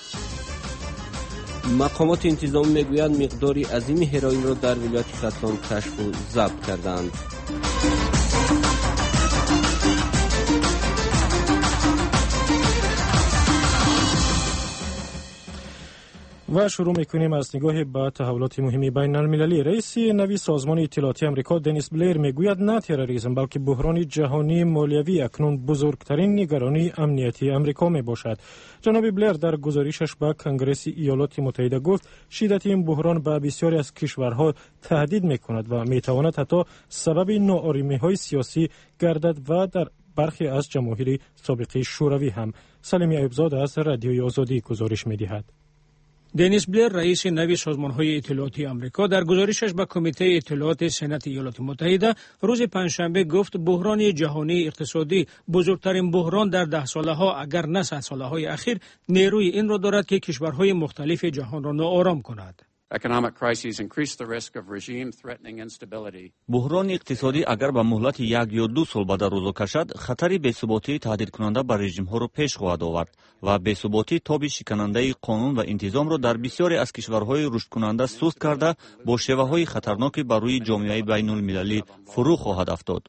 مقامات انتظامی میگویند مقداری عظیم هروئین را در ولایت کتلان کشف و ضبط کردند. و شروع میکنیم از نگاه به تحولات مهمی بین المللی. رئیس نوی سازمان اطلاعاتی آمریکا دنیس بلیر میگوید نه تروریسم بلکه بحران جهانی مالیوی اکنون بزرگترین نگرانی امنیتی آمریکا می باشد. جناب بلیر در گزارشش به کنگره ایالات متحده گفت شدت این بحران به بسیاری از کشورها تهدید میکند و میتواند حتی سبب ناآرامی‌های سیاسی گردد و در برخی از جماهیر سابقه شوروی هم. سلیمی ایوبزاده از رادیوی آزادی گزارش میدهد. دنیس بلیر رئیس نوی سازمان‌های اطلاعاتی آمریکا در گزارشش به کمیته اطلاعات سنات ایالات متحده روز پنجشنبه گفت بحران جهانی اقتصادی بزرگترین بحران در 10 ساله ها اگر نه 100 ساله های اخیر نیروی این را دارد که کشورهای مختلف جهان را ناآرام کند. بحران اقتصادی اگر به مهلت 1 یا 2 سال به درازا کشد خطر بی‌ثباتی تهدید کننده بر رژیم‌ها را پیش خواهد آورد و بی‌ثباتی تاب شکننده قانون و انتظام را در بسیاری از کشورهای رشد کننده سست کرده با شیوه‌های خطرناک بر روی جامعه بین‌المللی فرو خواهد افتاد.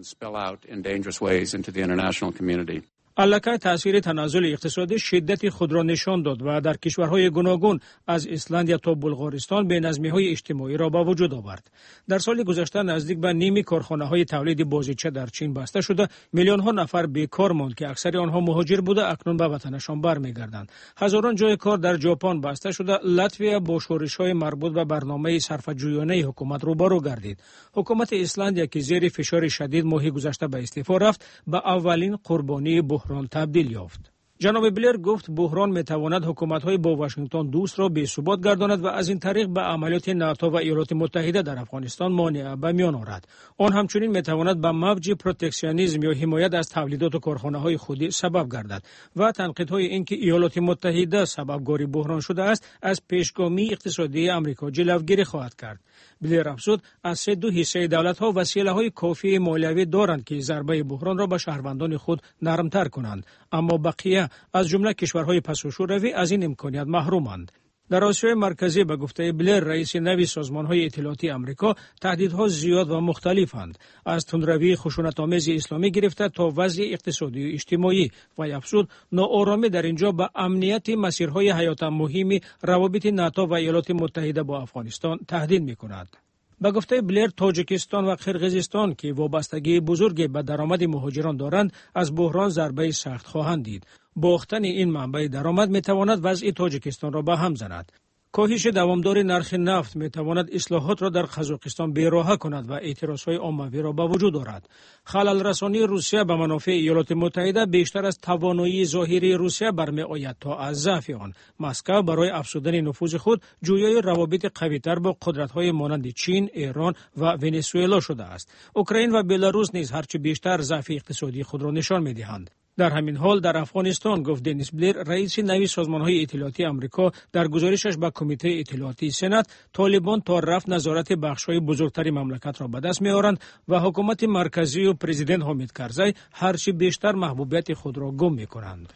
الکی تاثیر تنزل اقتصادی شدت خود را نشان داد و در کشورهای گوناگون از ایسلند تا بلغارستان بی‌نظمی‌های اجتماعی را به وجود آورد. در سال گذشته نزدیک به نیم کارخانه‌های تولید بازیچه در چین بسته شده، میلیون‌ها نفر بیکار ماند که اکثر آنها مهاجر بوده اکنون به وطنشان برمیگردند. هزاران جای کار در ژاپن بسته شده، لاتویا با شورش‌های مربوط به برنامه صرفه‌جویانه حکومت روبرو گردید. حکومت ایسلند که زیر فشار شدید ماهی گذشته به استعفا رفت، به اولین قربانی بحران تبدیل یافت. جناب بلیر گفت بحران میتواند حکومت‌های با واشنگتن دوست را بی‌ثبات گرداند و از این طریق به عملیات ناتو و ایالات متحده در افغانستان مانع به میان آورد. آن همچنین میتواند به موج پروتکشنیسم یا حمایت از تولیدات و کارخانه‌های خودی سبب گردد و تنقیدهای اینکه ایالات متحده سببگار بحران شده است از پیشگامی اقتصادی آمریکا جلوگیری خواهد کرد. بلیر افزود از 3 حصه دولت‌ها وسیله‌های کافی مالیوی دارند که ضربه بحران را به شهروندان خود نرمتر کنند، اما بقیه از جمله کشورهای پس‌وشوروی از این امکانیت محرومند. در آسیای مرکزی به گفته بلیر رئیس نوی سازمان‌های اطلاعاتی آمریکا تهدیدها زیاد و مختلفند، از تندروی خشونت‌آمیز اسلامی گرفته تا وضع اقتصادی و اجتماعی و افزود ناآرامی در اینجا به امنیت مسیرهای حیات مهم روابط ناتو و ایالات متحده با افغانستان تهدید می‌کند. به گفته بلیر تاجیکستان و قرقیزستان که وابستگی بزرگی به درآمد مهاجران دارند از بحران ضربه سخت خواهند دید. باختن این منبع درآمد میتواند وضع تاجیکستان را به هم زند. کاهش دوامدار نرخ نفت میتواند اصلاحات را در قزاقستان بی‌راه کند و اعتراضهای عمومی را به وجود آورد. خلل رسانی روسیه به منافع ایالات متحده بیشتر از توانایی ظاهری روسیه برمی‌آید تا از ضعف آن. مسکو برای افزودن نفوذ خود جویای روابط قوی‌تر با قدرت‌های مانند چین، ایران و ونزوئلا شده است. اوکراین و بلاروس نیز هرچه بیشتر ضعف اقتصادی خود را نشان می‌دهند. در همین حال در افغانستان گفت دنیس بلیر رئیس نوی سازمان‌های اطلاعاتی آمریکا در گزارشش به کمیته اطلاعاتی سنات طالبان تا رفع نظارت بخش‌های بزرگتر مملکت را به دست می‌آورند و حکومت مرکزی و پرزیدنت حامد کرزی هرچی بیشتر محبوبیت خود را گم می‌کنند.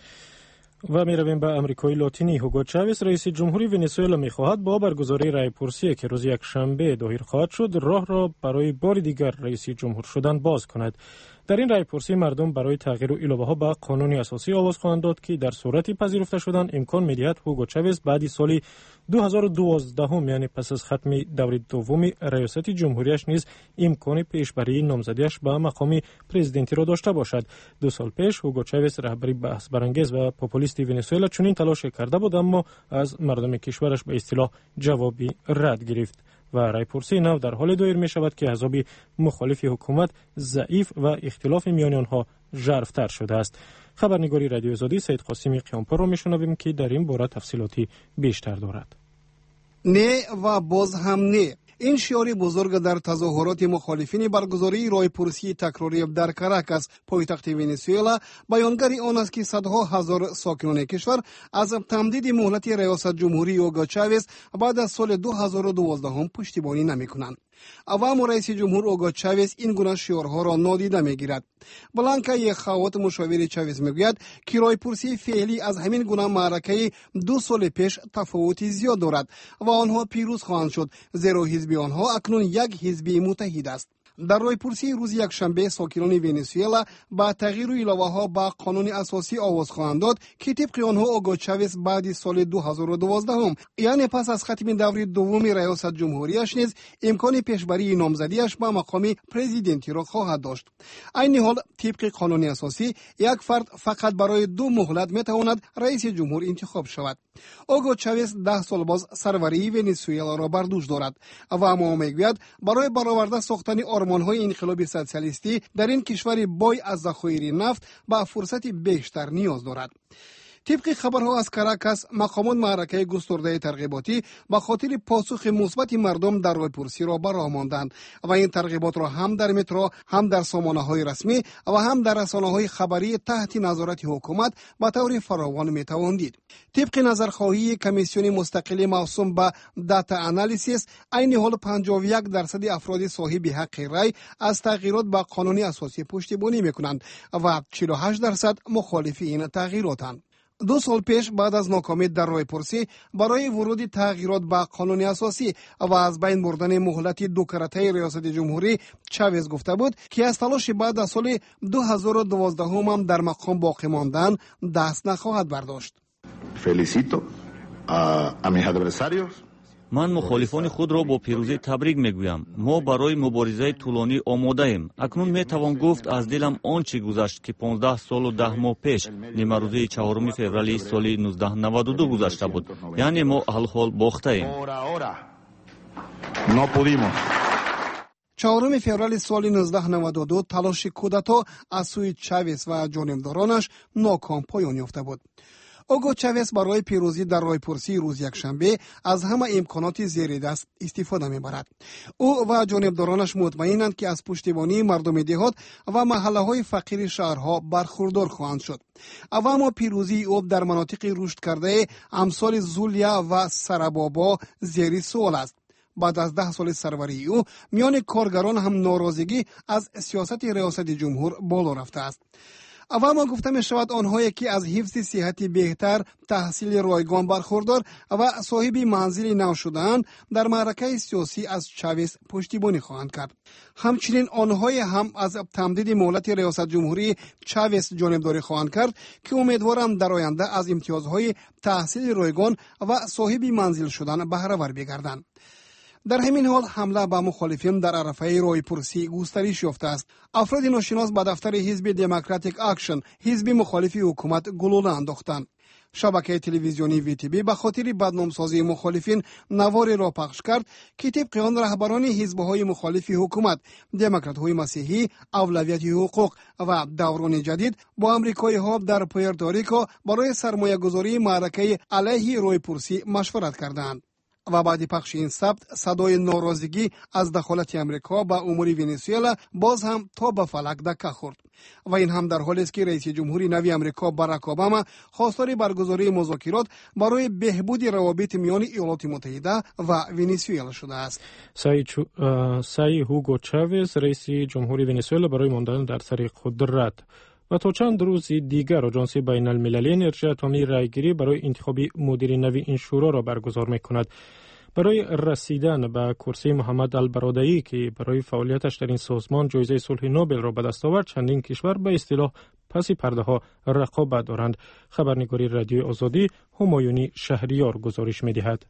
و می‌رویم به آمریکای لاتینی. هوگو چاوز رئیس جمهوری ونزوئلا می‌خواهد با برگزاری رای‌پرسی که روز یکشنبه ظاهر خواهد شد راه را برای بار دیگر رئیس جمهور شدن باز کند. در این رایپرسی مردم برای تغییر و علاوه‌ها به قانون اساسی آواز خواهند داد که در صورت پذیرفته شدن امکان می‌دهد هوگو چاوز بعد سال 2012 یعنی پس از ختم دور دوم ریاست جمهوریش نیز امکان پیشبری نامزدیش به مقام پرزیدنتی را داشته باشد. 2 سال پیش هوگو چاوز رهبری بحث برانگیز و پاپولیستی ونزوئلا چنین تلاش کرده بود اما از مردم کشورش به اصطلاح جوابی رد گرفت و رایپرسی نو در حال دایر می شود که احزاب مخالف حکومت ضعیف و اختلاف میان آنها ژرف‌تر شده است. خبرنگاری رادیو آزادی سید قاسمی قیامپور را میشنویم که در این باره تفصیلاتی بیشتر دارد. نه و باز هم نه. این شعار بزرگ در تظاهرات مخالفین برگزاری رایپرسی تکراری در کاراکاس پایتخت ونزوئلا بیانگر آن است که صدها هزار ساکنان کشور از تمدید مهلت ریاست جمهوری هوگو چاوز بعد از سال 2012 پشتیبانی نمی‌کنند. عوام رئیس جمهور هوگو چاوز این گونه شعارها را نادیده می‌گیرد. بلانکا یخاوت مشاور چاوز میگوید که رایپرسی فعلی از همین گونه معرکه 2 سال پیش تفاوتی زیاد دارد و آنها پیروز خواهند شد زیرا حزب آنها اکنون یک حزب متحد است. در رایپرسی روز یکشنبه ساکنان ونزوئلا با تغییر و علاوه‌ها با قانون اساسی آواز خواهند داد که طبق آنها هوگو چاوز بعد سال 2012 یعنی پس از ختم دور دوم ریاست جمهوریش نیز امکان پیشبری نامزدیش به مقام پرزیدنتی را خواهد داشت. عین حال طبق قانون اساسی یک فرد فقط برای 2 مهلت میتواند رئیس جمهور انتخاب شود. هوگو چاوز 10 سال باز سروری ونزوئلا را بر دوش دارد و اما میگوید برای برآورده ساختن آرمان‌های انقلاب سوسیالیستی در این کشور بای از ذخایر نفت با فرصت بیشتر نیاز دارد. طبق خبرها از کاراکاس مقامات معرکه گسترده ترغیباتی به خاطر پاسخ مثبت مردم در رایپرسی را براه ماندند و این ترغیبات را هم در مترو هم در سامانه‌های رسمی و هم در رسانه‌های خبری تحت نظارت حکومت به طور فراوان میتوان دید. طبق نظرخواهی کمیسیون مستقل موسوم به داتا انالیسیس عین حال 51% افراد صاحب حق رای از تغییرات به قانون اساسی پشتیبانی میکنند و 48% مخالف این تغییراتند. 2 سال پیش بعد از ناکامی در رایپرسی برای ورود تغییرات به قانون اساسی و از بین بردن مهلت 2 کرته ریاست جمهوری چاوز گفته بود که از تلاش بعد از سال 2012 هم در مقام باقی ماندن دست نخواهد برداشت. Felicito a mis adversarios. من مخالفان خود را با پیروزی تبریک میگویم. ما برای مبارزه طولانی آماده ایم. اکنون میتوان گفت از دلم آنچه گذشت که 15 سال و 10 ماه پیش نیمه روزه 4 فوریه سال 1992 گذشته بود. یعنی ما الحال باخته ایم. 4 فوریه سال 1992 تلاش کودتا از سوی چاوز و جانبدارانش ناکام پایان یافته بود. هوگو چاوز برای پیروزی در رایپرسی روز یکشنبه از همه امکانات زیر دست استفاده می‌برد. او و جانبدارانش مطمئنند که از پشتیبانی مردم دهات و محله‌های فقیر شهرها برخوردار خواهند شد. اما پیروزی او در مناطق رشد کرده امثال زولیا و سرابابا زیر سوال است. بعد از 10 سال سروری او میان کارگران هم ناراضگی از سیاست ریاست جمهور بالا رفته است. اما گفته می شود آنهایی که از حفظ صحتی بهتر، تحصیل رایگان برخوردار و صاحب منزل نو شدند در معرکه سیاسی از چاوز پشتیبانی خواهند کرد. همچنین آنهایی هم از تمدید مهلت ریاست جمهوری چاوز جانبداری خواهند کرد که امیدوارند در آینده از امتیازهای تحصیل رایگان و صاحب منزل شدن بهره ور بگردند. در همین حال حمله به مخالفین در عرفه رایپرسی گسترش یافته است. افراد ناشناس به دفتر حزب دموکراتیک اکشن، حزب مخالف حکومت، گلوله انداختند. شبکه تلویزیونی VTV به خاطر بدنامسازی مخالفین نواری را پخش کرد که طبق آن رهبران حزب‌های مخالف حکومت، دموکرات‌های مسیحی، اولویت حقوق و دوران جدید با آمریکایی‌ها در پوئرتوریکو برای سرمایه‌گذاری معرکه علیه رایپرسی مشورت کردند. و بعد پخش این ثبت صدای ناراضگی از دخالت امریکا به امور ونزوئلا باز هم تا به فلک دکه خورد و این هم در حالی است که رئیس جمهوری نو امریکا باراک اوباما خواستار برگزاری مذاکرات برای بهبود روابط میان ایالات متحده و ونزوئلا شده است. سعی هوگو چاوز رئیس جمهوری ونزوئلا برای ماندن در سر قدرت و تا چند روز دیگر آژانس بین المللی انرژی اتمی رایگیری برای انتخاب مدیر نو این شورا را برگزار می‌کند. برای رسیدن به کرسی محمد البرادعی که برای فعالیتش در این سازمان جایزه صلح نوبل را به دست آورد، چندین کشور به اصطلاح پس پرده ها رقابت دارند. خبرنگاری رادیوی آزادی همایونی شهریار گزارش می‌دهد.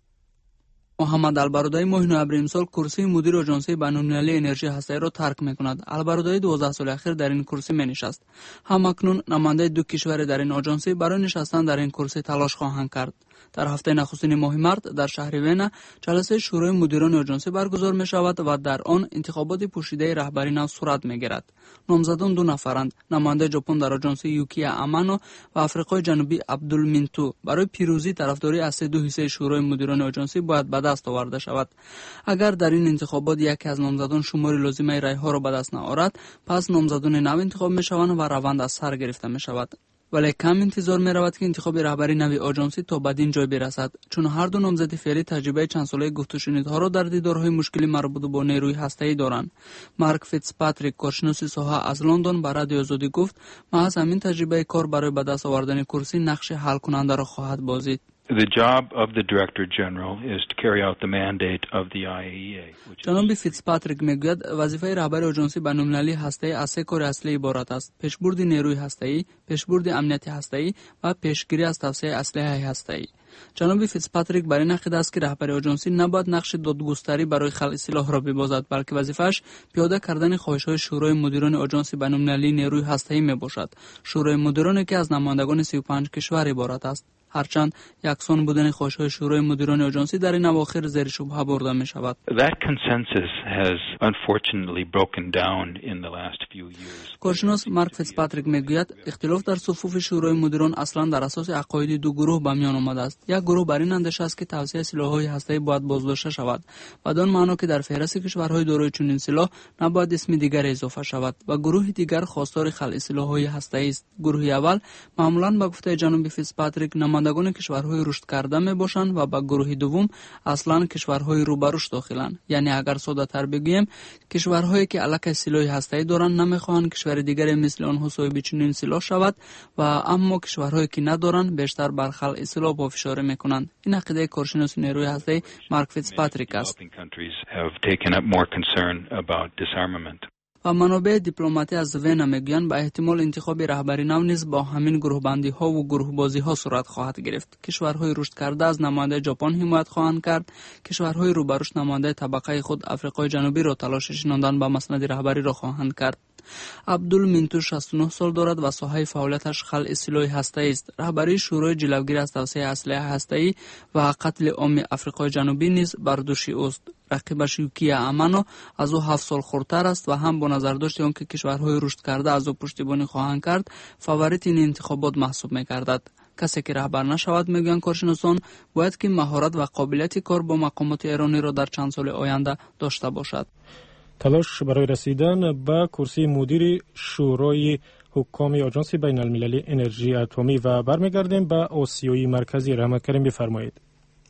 محمد البرادعی ماه نوامبر امسال کرسی مدیر آژانس بین‌المللی انرژی هسته‌ای را ترک می‌کند. البرادعی 12 سال اخیر در این کرسی می‌نشست. همکنون نماینده دو کشور در این آژانس برای نشستن در این کرسی تلاش خواهند کرد. در هفته نخستین ماه مارس در شهر وین جلسه شورای مدیران آژانس برگزار می‌شود و در آن انتخابات پوشیده رهبری نو صورت می‌گیرد. نامزدان دو نفرند: نماینده ژاپن در آژانس یوکیا امانو و آفریقای جنوبی عبدالمنتو. برای پیروزی طرفداری از دو حصه شورای مدیران آژانس باید به دست آورده شود. اگر در این انتخابات یکی از نامزدان شمار لازمه رأی‌ها را به دست نآورد، پس نامزدان نو انتخاب می‌شوند و روند از سر گرفته می‌شود. ولی کم انتظار می رود که انتخاب رهبری نوی آژانس تا بدین جای برسد، چون هر دو نامزد فعلی تجربه چند ساله گفت و شنیدها را در دیدارهای مشکلی مربوط به نیروی هسته‌ای دارند. مارک فیتزپاتریک، کارشناس ساحه از لندن، به رادیو آزادی گفت: محض همین تجربه کار برای به دست آوردن کرسی نقش حل کننده را خواهد بازید. The job of the Director General is to carry out the mandate of the IAEA. جناب فیتزپاتریک میگوید وظیفه رهبر آژانس بین‌المللی هسته‌ای از سه کار اصلی عبارت است: پیشبرد نیروی هسته‌ای، پیشبرد امنیت هسته‌ای و پیشگیری از توسعه اسلحه هسته‌ای. جناب فیتزپاتریک بر این عقیده است که رهبر آژانس نباید نقش دادگستری برای خلع سلاح را ببازد، بلکه وظیفه‌اش پیاده کردن خواهش‌های شورای مدیران آژانس بین‌المللی نیروی هسته‌ای میباشد. شورای مدیران که از نمایندگان 35 کشور عبارت است. هرچند یکسان بودن خواهش‌های شورای مدیران آژانسی در این اواخر زیر شبهه برده می‌شود. That consensus has unfortunately broken down in the last few years. کارشناس مارک فیتزپاتریک میگوید اختلاف در صفوف شورای مدیران اصلا در اساس عقاید دو گروه به میان آمده است. یک گروه بر این اندیشه است که توسعه سلاح‌های هسته‌ای باید بازداشته شود، بدان معنا که در فهرست کشورهای دارای چنین سلاح نباید اسم دیگر اضافه شود، و گروه دیگر خواستار خلع سلاح‌های هسته‌ای است. گروه اول معمولاً به گفته جناب فیتزپاتریک نمایندگان کشورهای رشد کرده میباشند و به گروه دوم اصلا کشورهای رو به رشد داخلند. یعنی اگر ساده‌تر بگویم، کشورهایی که علاقه سلاح هسته‌ای دارند نمیخواهند کشور دیگری مثل آنها صاحب چنین سلاح شود، و اما کشورهایی که ندارند بیشتر بر خلع سلاح پافشاری میکنند. این عقیده کارشناس نیروی هسته‌ای مارک فیتزپاتریک است. و منابع دیپلماتی از وین میگویند به احتمال انتخاب رهبری نو نیز با همین گروه بندی ها و گروه بازی ها صورت خواهد گرفت. کشورهای رشد کرده از نماینده ژاپن حمایت خواهند کرد، کشورهای رو به رشد نماینده طبقه خود آفریقای جنوبی را تلاش شناندن به مسند رهبری را خواهند کرد. عبدالمنتو 69 سال دارد و ساحه فعالیتش خلع سلاح هسته‌ای است. رهبری شورای جلوگیری از توسعه اسلحه هسته‌ای و قتل عام آفریقای جنوبی نیز بر دوش اوست. رقیبش یوکیا امانو از او 7 سال خردتر است و هم با نظر داشت آنکه کشورهای رشد کرده از او پشتیبانی خواهند کرد، فاوریت این انتخابات محسوب می‌گردد. کسی که رهبر نشود، میگویند کارشناسان، باید که مهارت و قابلیت کار با مقامات ایرانی را در چند سال آینده داشته باشد. تلاش برای رسیدن به کرسی مدیر شورای حکام آژانس بین‌المللی انرژی اتمی. و برمیگردیم به آسیای مرکزی. رحمت کریم بفرمایید.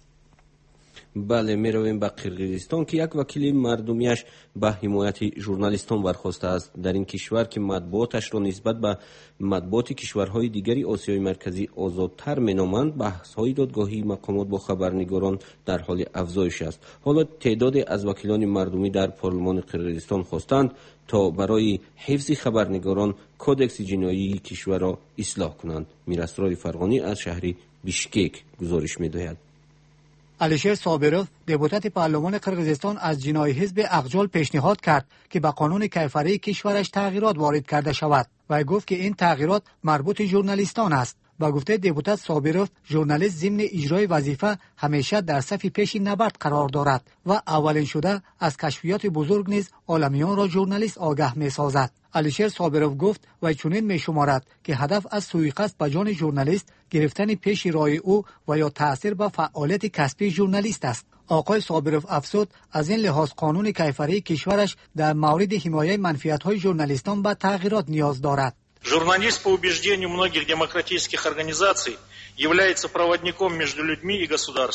بله، می رویم به قرقیزستان که یک وکیل مردمیش به حمایت ژورنالیستان برخواسته است. در این کشور که مطبوعاتش را نسبت به مطبوعات کشورهای دیگری آسیای مرکزی آزادتر مینامند، بحث‌های دادگاهی مقامات با خبرنگاران در حال افزایش است. حالا تعدادی از وکیلان مردمی در پارلمان قرقیزستان خواستند تا برای حفظ خبرنگاران کودکس جنایی کشور را اصلاح کنند. میراسرار فرغانی از شهر بیشکک گزارش می‌دهد. علیشیر صابروف، دپوتات پارلمان قرقیزستان، از جناح حزب اقجال پیشنهاد کرد که به قانون کیفری کشورش تغییرات وارد کرده شود و گفت که این تغییرات مربوط ژورنالیستان است. با گفته دپوتات صابروف، ژورنالیست ضمن اجرای وظیفه همیشه در صف پیش نبرد قرار دارد و اولین شده از کشفیات بزرگ نیز عالمیان را ژورنالیست آگاه می‌سازد. علیشیر صابروف گفت و چنین می‌شمارد که هدف از سوءقصد به جان ژورنالیست گرفتن پیش رای او و یا تأثیر به فعالیت کسبی ژورنالیست است. آقای صابروف افزود از این لحاظ قانون کیفری کشورش در مورد حمایت منفعت‌های ژورنالیستان به تغییرات نیاز دارد. Журналист, по убеждению многих демократических организаций, является проводником между людьми и государством.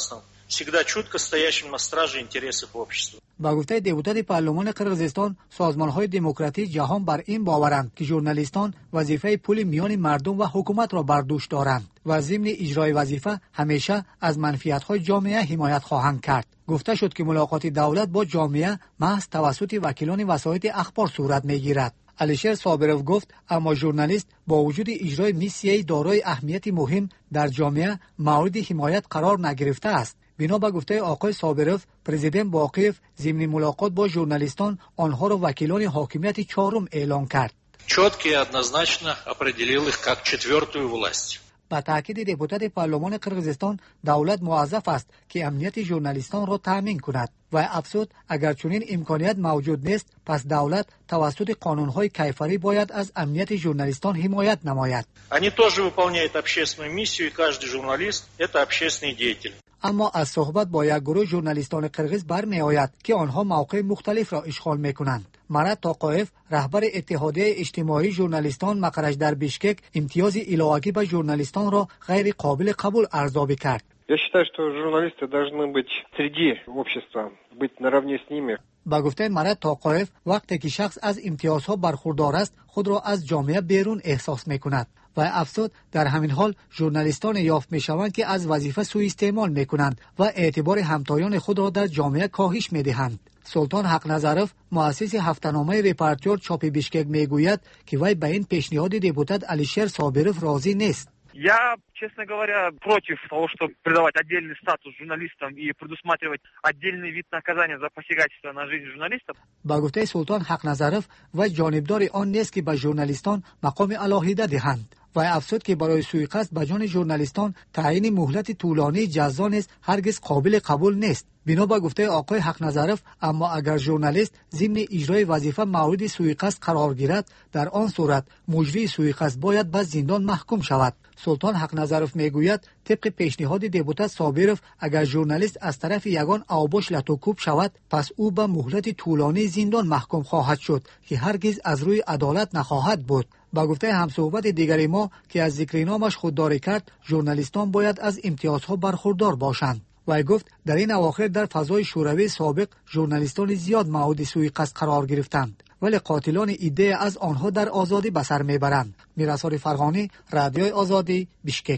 всегда чутко стоящим на страже интересов общества. با گفته دپوتات پارلمان قرقیزستان، سازمان‌های دموکراتیک جهان بر این باورند که ژورنالیستان وظیفه پل میان مردم و حکومت را بر دوش دارند و ضمن اجرای وظیفه همیشه از منفعت‌های جامعه حمایت خواهند کرد. گفته شد که ملاقات دولت با جامعه محض توسط وکیلان وسایط اخبار صورت می‌گیرد. علیشیر صابروف گفت اما ژورنالیست با وجود اجرای میسیه‌ای دارای اهمیت مهم در جامعه مورد حمایت قرار نگرفته است. بنا به گفته آقای صابروف، پرزیدنت باقیف ضمن ملاقات با ژورنالیستان آنها را وکیلان حاکمیت چهارم اعلام کرد. Четко и однозначно определил их как четвертую власть. با تاکید دپوتات پارلمان قرقیزستان، دولت موظف است که امنیت ژورنالیستان را تامین کند و افزود اگر چنین امکانیت موجود نیست پس دولت توسط قانون‌های کیفری باید از امنیت ژورنالیستان حمایت نماید. Они тоже выполняют общественную миссию, и каждый журналист это общественный деятель. اما از صحبت با یک گروه ژورنالیستان قرقیز برمی‌آید که آنها موقع مختلف را اشغال می‌کنند. مراد تاقایف، رهبر اتحادیه اجتماعی ژورنالیستان مقرش در بیشکک، امتیاز الهاگی به ژورنالیستان را غیر قابل قبول ارزیابی کرد. Я считаю, что журналисты должны быть среди общества, быть наравне с ними. با گفته مراد تاقایف، وقتی که شخص از امتیازها برخوردار است، خود را از جامعه بیرون احساس می‌کند. و افزود در همین حال ژورنالیستان یافت می‌شوند که از وظیفه سوء استعمال می‌کنند و اعتبار همتایان خود را در جامعه کاهش می‌دهند. سلطان حقنظرов، مؤسس هفته‌نامه رپورتر چاپ بیشکک میگوید که وی به این پیشنهاد دپوتات علیشیر صابروف راضی نیست. Я, честно говоря, против того, чтобы придавать отдельный статус журналистам и предусматривать отдельный вид наказания за посягательство на жизнь журналистов. با گفته سلطان حقنظرов و جانبدار آن نیست که به ژورنالیستان مقام علاهیده دهند. و افزود که برای سوءقصد به جان ژورنالیستان تعیین مهلت طولانی جزا نیز هرگز قابل قبول نیست. بنا به گفته آقای حقنظرов، اما اگر ژورنالیست ضمن اجرای وظیفه مورد سوءقصد قرار گیرد، در آن صورت مجری سوءقصد باید به زندان محکوم شود. سلطان حقنظرов میگوید طبق پیشنهاد دپوتات صابروف اگر ژورنالیست از طرف یگان اوباش لتوکوب شود پس او به مهلت طولانی زندان محکوم خواهد شد که هرگز از روی عدالت نخواهد بود. با گفته همصحبت دیگری ما که از ذکر نامش خودداری کرد، ژورنالیستان باید از امتیازها برخوردار باشند. و گفت در این اواخر در فضای شوروی سابق ژورنالیستان زیاد مورد سوءقصد قرار گرفتند ولی قاتلان ایده از آنها در آزادی به سر میبرند. میرسال فرغانی، رادیوی آزادی، بیشکک.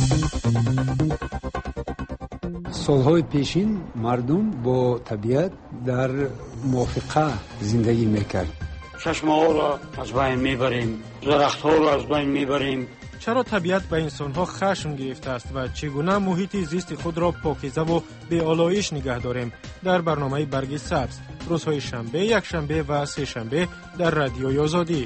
سالهای پیشین مردم با طبیعت در موافقه زندگی میکرد. چشمه‌ها را از بین میبریم، درخت‌ها را از بین میبریم. چرا طبیعت به انسان‌ها خشم گرفته است و چگونه محیط زیست خود را پاکیزه و بی‌آلایش نگه داریم؟ در برنامه برگ سبز روزهای شنبه، یکشنبه و سه شنبه در رادیوی آزادی.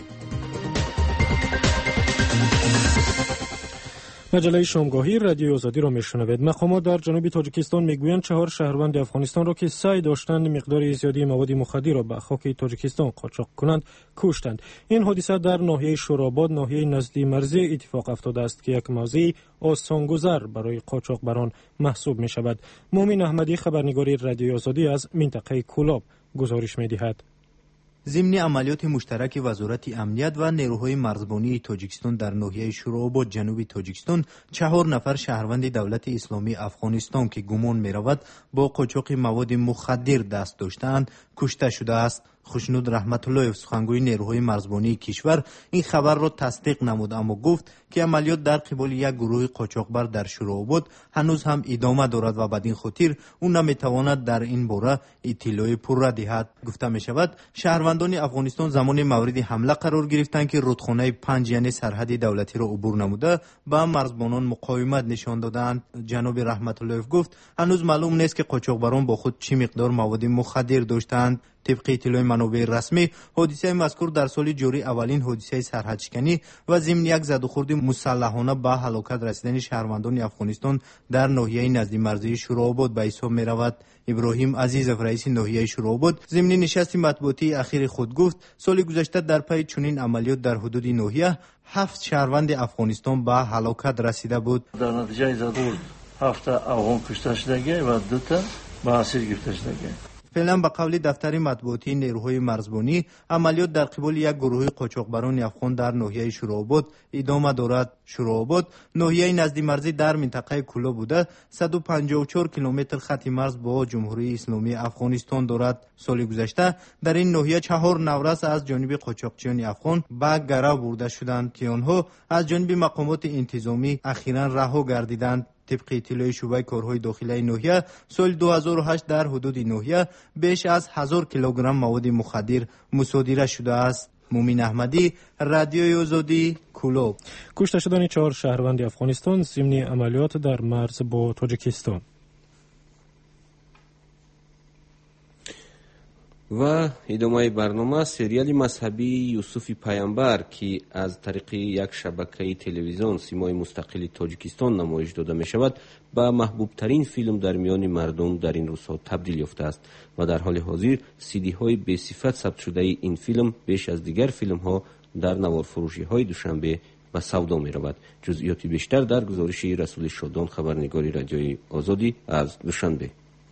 مجله شامگاهی رادیوی آزادی را میشنوید. مقامات در جنوب تاجیکستان میگویند 4 شهروند افغانستان را که سعی داشتند مقدار زیادی مواد مخدر را به خاک تاجیکستان قاچاق کنند کشتند. این حادثه در ناحیه شوراباد، ناحیه نزدی مرزی اتفاق افتاده است که یک موضع آسانگذر برای قاچاقبران محسوب می شود. مومن احمدی، خبرنگار رادیوی آزادی از منطقه کولاب گزارش می‌دهد. ضمن عملیات مشترک وزارت امنیت و نیروهای مرزبانی تاجیکستان در ناحیه شوراباد جنوب تاجیکستان 4 نفر شهروند دولت اسلامی افغانستان که گمان می‌رود با قاچاق مواد مخدر دست داشتند کشته شده است. خوشنود رحمت الله، سخنگوی نیروهای مرزبانی کشور، این خبر را تصدیق نمود اما گفت که عملیات در قبال یک گروه قاچاقبر در شوراباد هنوز هم ادامه دارد و بدین خاطر او نمیتواند در این باره اطلاع پوره دهد. گفته می شود شهروندان افغانستان زمان مورد حمله قرار گرفتند که رودخانه 5 یعنی سرحد دولتی را عبور نموده به مرزبانان مقاومت نشان دادند. جناب رحمت الله گفت هنوز معلوم نیست که قاچاقبران با خود چه مقدار مواد مخدر داشتند. طبق اطلاع منابع رسمی حادثه مذکور در سال جاری اولین حادثه سرحدشکنی و ضمن یک زدوخورد مسلحانه به هلاکت رسیدن شهروندان افغانستان در ناحیه نزدیک مرزی شوراباد به حساب می رود. ابراهیم عزیزов رئیس ناحیه شوراباد ضمن نشست مطبوعاتی اخیر خود گفت سال گذشته در پی چنین عملیات در حدود ناحیه 7 شهروند افغانستان به هلاکت رسیده بود. در نتیجه زدخورد 7 افغان کشته شده و 2 به اسیر گرفته شده. فعلا به قول دفتر مطبوعاتی نیروهای مرزبانی عملیات در قبال یک گروه قاچاقبران افغان در ناحیه شوراباد ادامه دارد. شوراباد ناحیه نزدیک مرزی در منطقه کولا بوده 154 کیلومتر خط مرز با جمهوری اسلامی افغانستان دارد. سال گذشته در این ناحیه 4 نورس از جانب قاچاقچیان افغان به گرو برده شدند که آنها از جانب مقامات انتظامی اخیراً رها گردیدند. طبق اطلاع شعبه کارهای داخلی ناحیه سال 2008 در حدود ناحیه بیش از 1000 کیلوگرم مواد مخدر مصادره شده است. مومین احمدی، رادیوی آزادی، کولوب. کشته شدن 4 شهروند افغانستان ضمن عملیات در مرز با تاجیکستان. و ادامه برنامه سریال مذهبی یوسف پیامبر که از طریق یک شبکه تلویزیون سیمای مستقل تاجیکستان نمایش داده می شود به محبوب ترین فیلم در میان مردم در این روزها تبدیل یافته است و در حال حاضر CD های به صفت ثبت شده این فیلم بیش از دیگر فیلم ها در نوار فروشی های دوشنبه به سودا می رود. جزئیات بیشتر در گزارش رسول شادان، خبرنگاری رادیوی آزادی از دوشنبه.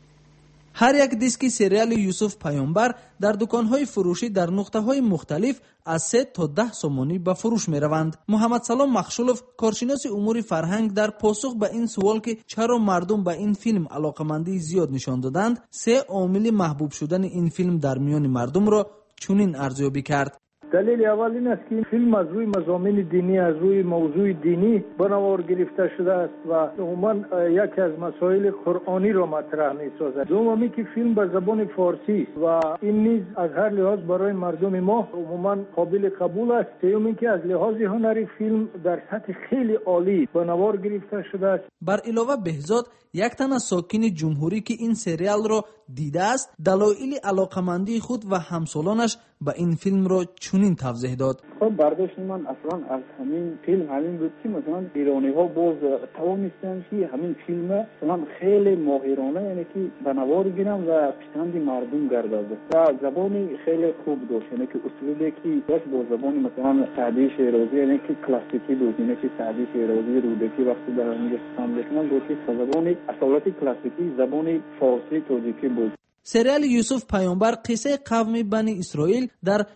هر یک دیسک سریال یوسف پیامبر در دکان‌های فروشی در نقطه‌های مختلف از 3 تا 10 سومانی به فروش می‌روند. محمد سلام مخشولف، کارشناس امور فرهنگ، در پاسخ به این سوال که چرا مردم به این فیلم علاقه‌مندی زیاد نشان دادند، 3 عامل محبوب شدن این فیلم در میان مردم را چنین ارزیابی کرد. دلیل اول این است که این فیلم از روی مضامین دینی، از روی موضوع دینی به نوار گرفته شده است و عموما یکی از مسائل قرآنی را مطرح می‌سازد. دومی که فیلم به زبان فارسی است و این نیز از هر لحاظ برای مردم ما عموما قابل قبول است. سومی که از لحاظ هنری فیلم در سطح خیلی عالی به نوار گرفته شده است. بر علاوه بهزاد، یک تن از ساکین جمهوری که این سریال را دیده است، دلایل علاقمندی خود و همسالانش به این فیلم را چنین توضیح داد. خب برداشت من اصلا از همین فیلم همین بود که مثلا ایرانی ها باز توانستند که همین فیلم مثلا خیلی ماهرانه یعنی که به نوار گیرن و پسند مردم گردازه و زبانی خیلی خوب داشت، یعنی که اصولی که یک با زبان مثلا سعدی شیرازی یعنی که کلاسیکی بود، یعنی که سعدی شیرازی رودکی وقتی در اینجا سخن می‌کنن گفت که زبان اصالت کلاسیکی زبان فارسی تاجیکی بود. سریال یوسف پیامبر قصه قوم بنی اسرائیل در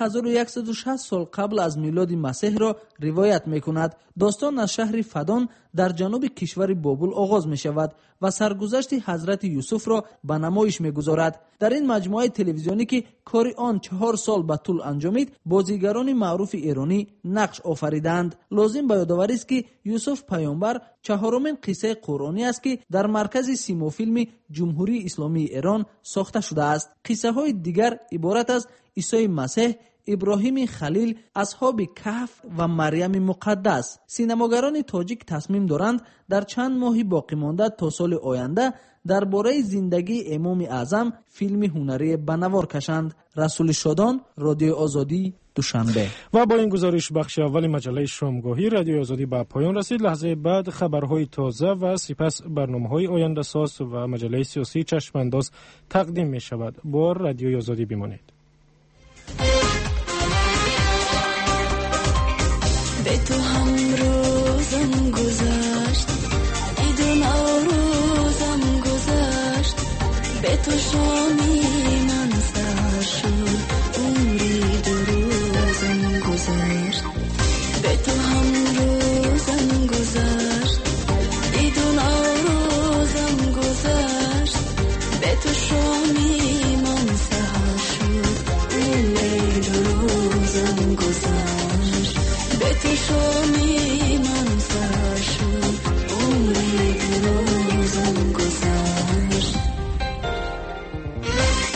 1160 سال قبل از میلاد مسیح را روایت می کند. داستان از شهر فدان در جنوب کشور بابل آغاز می شود و سرگذشت حضرت یوسف را به نمایش می گذارد. در این مجموعه تلویزیونی که کار آن 4 سال به طول انجامید، بازیگران معروف ایرانی نقش آفریدند. لازم به یادآوری است که یوسف پیامبر 4مین قصه قرآنی است که در مرکز سیما فیلم جمهوری اسلامی ایران ساخته شده است. قصه های دیگر عبارت از عیسی مسیح، ابراهیم خلیل، اصحاب کهف و مریم مقدس. سینماگران تاجیک تصمیم دارند در چند ماهی باقی مانده تا سال آینده درباره زندگی امام اعظم فیلم هنری به نوار کشند. رسول شادان، رادیو آزادی، دوشنبه. و با این گزارش بخش اول مجله شامگاهی رادیو آزادی به پایان رسید. لحظه بعد خبرهای تازه و سپس برنامه‌های آینده ساز و مجله سیاسی چشم انداز تقدیم می شود. با رادیو آزادی بمانید. به تو هم روزم گذشت، ایدون روزم گذشت، به تو شامی من سر شد، عمری 2 روزم گذشت، به تو هم روزم گذشت، ایدون روزم گذشت، به تو شامی من سر شد، عمری 2 روزم گذشت، به تو شامی من سر شد، عمری 2 روزم گذشت.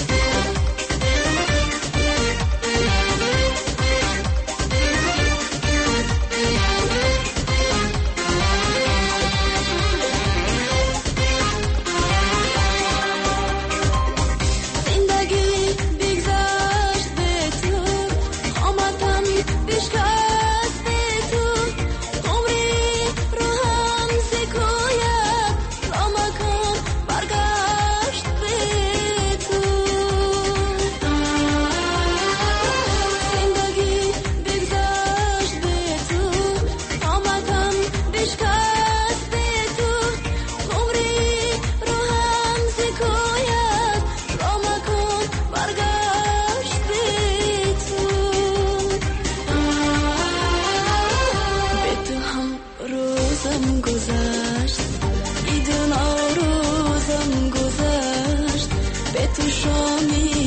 گذشت ایدون آروزم گذشت به تو شامی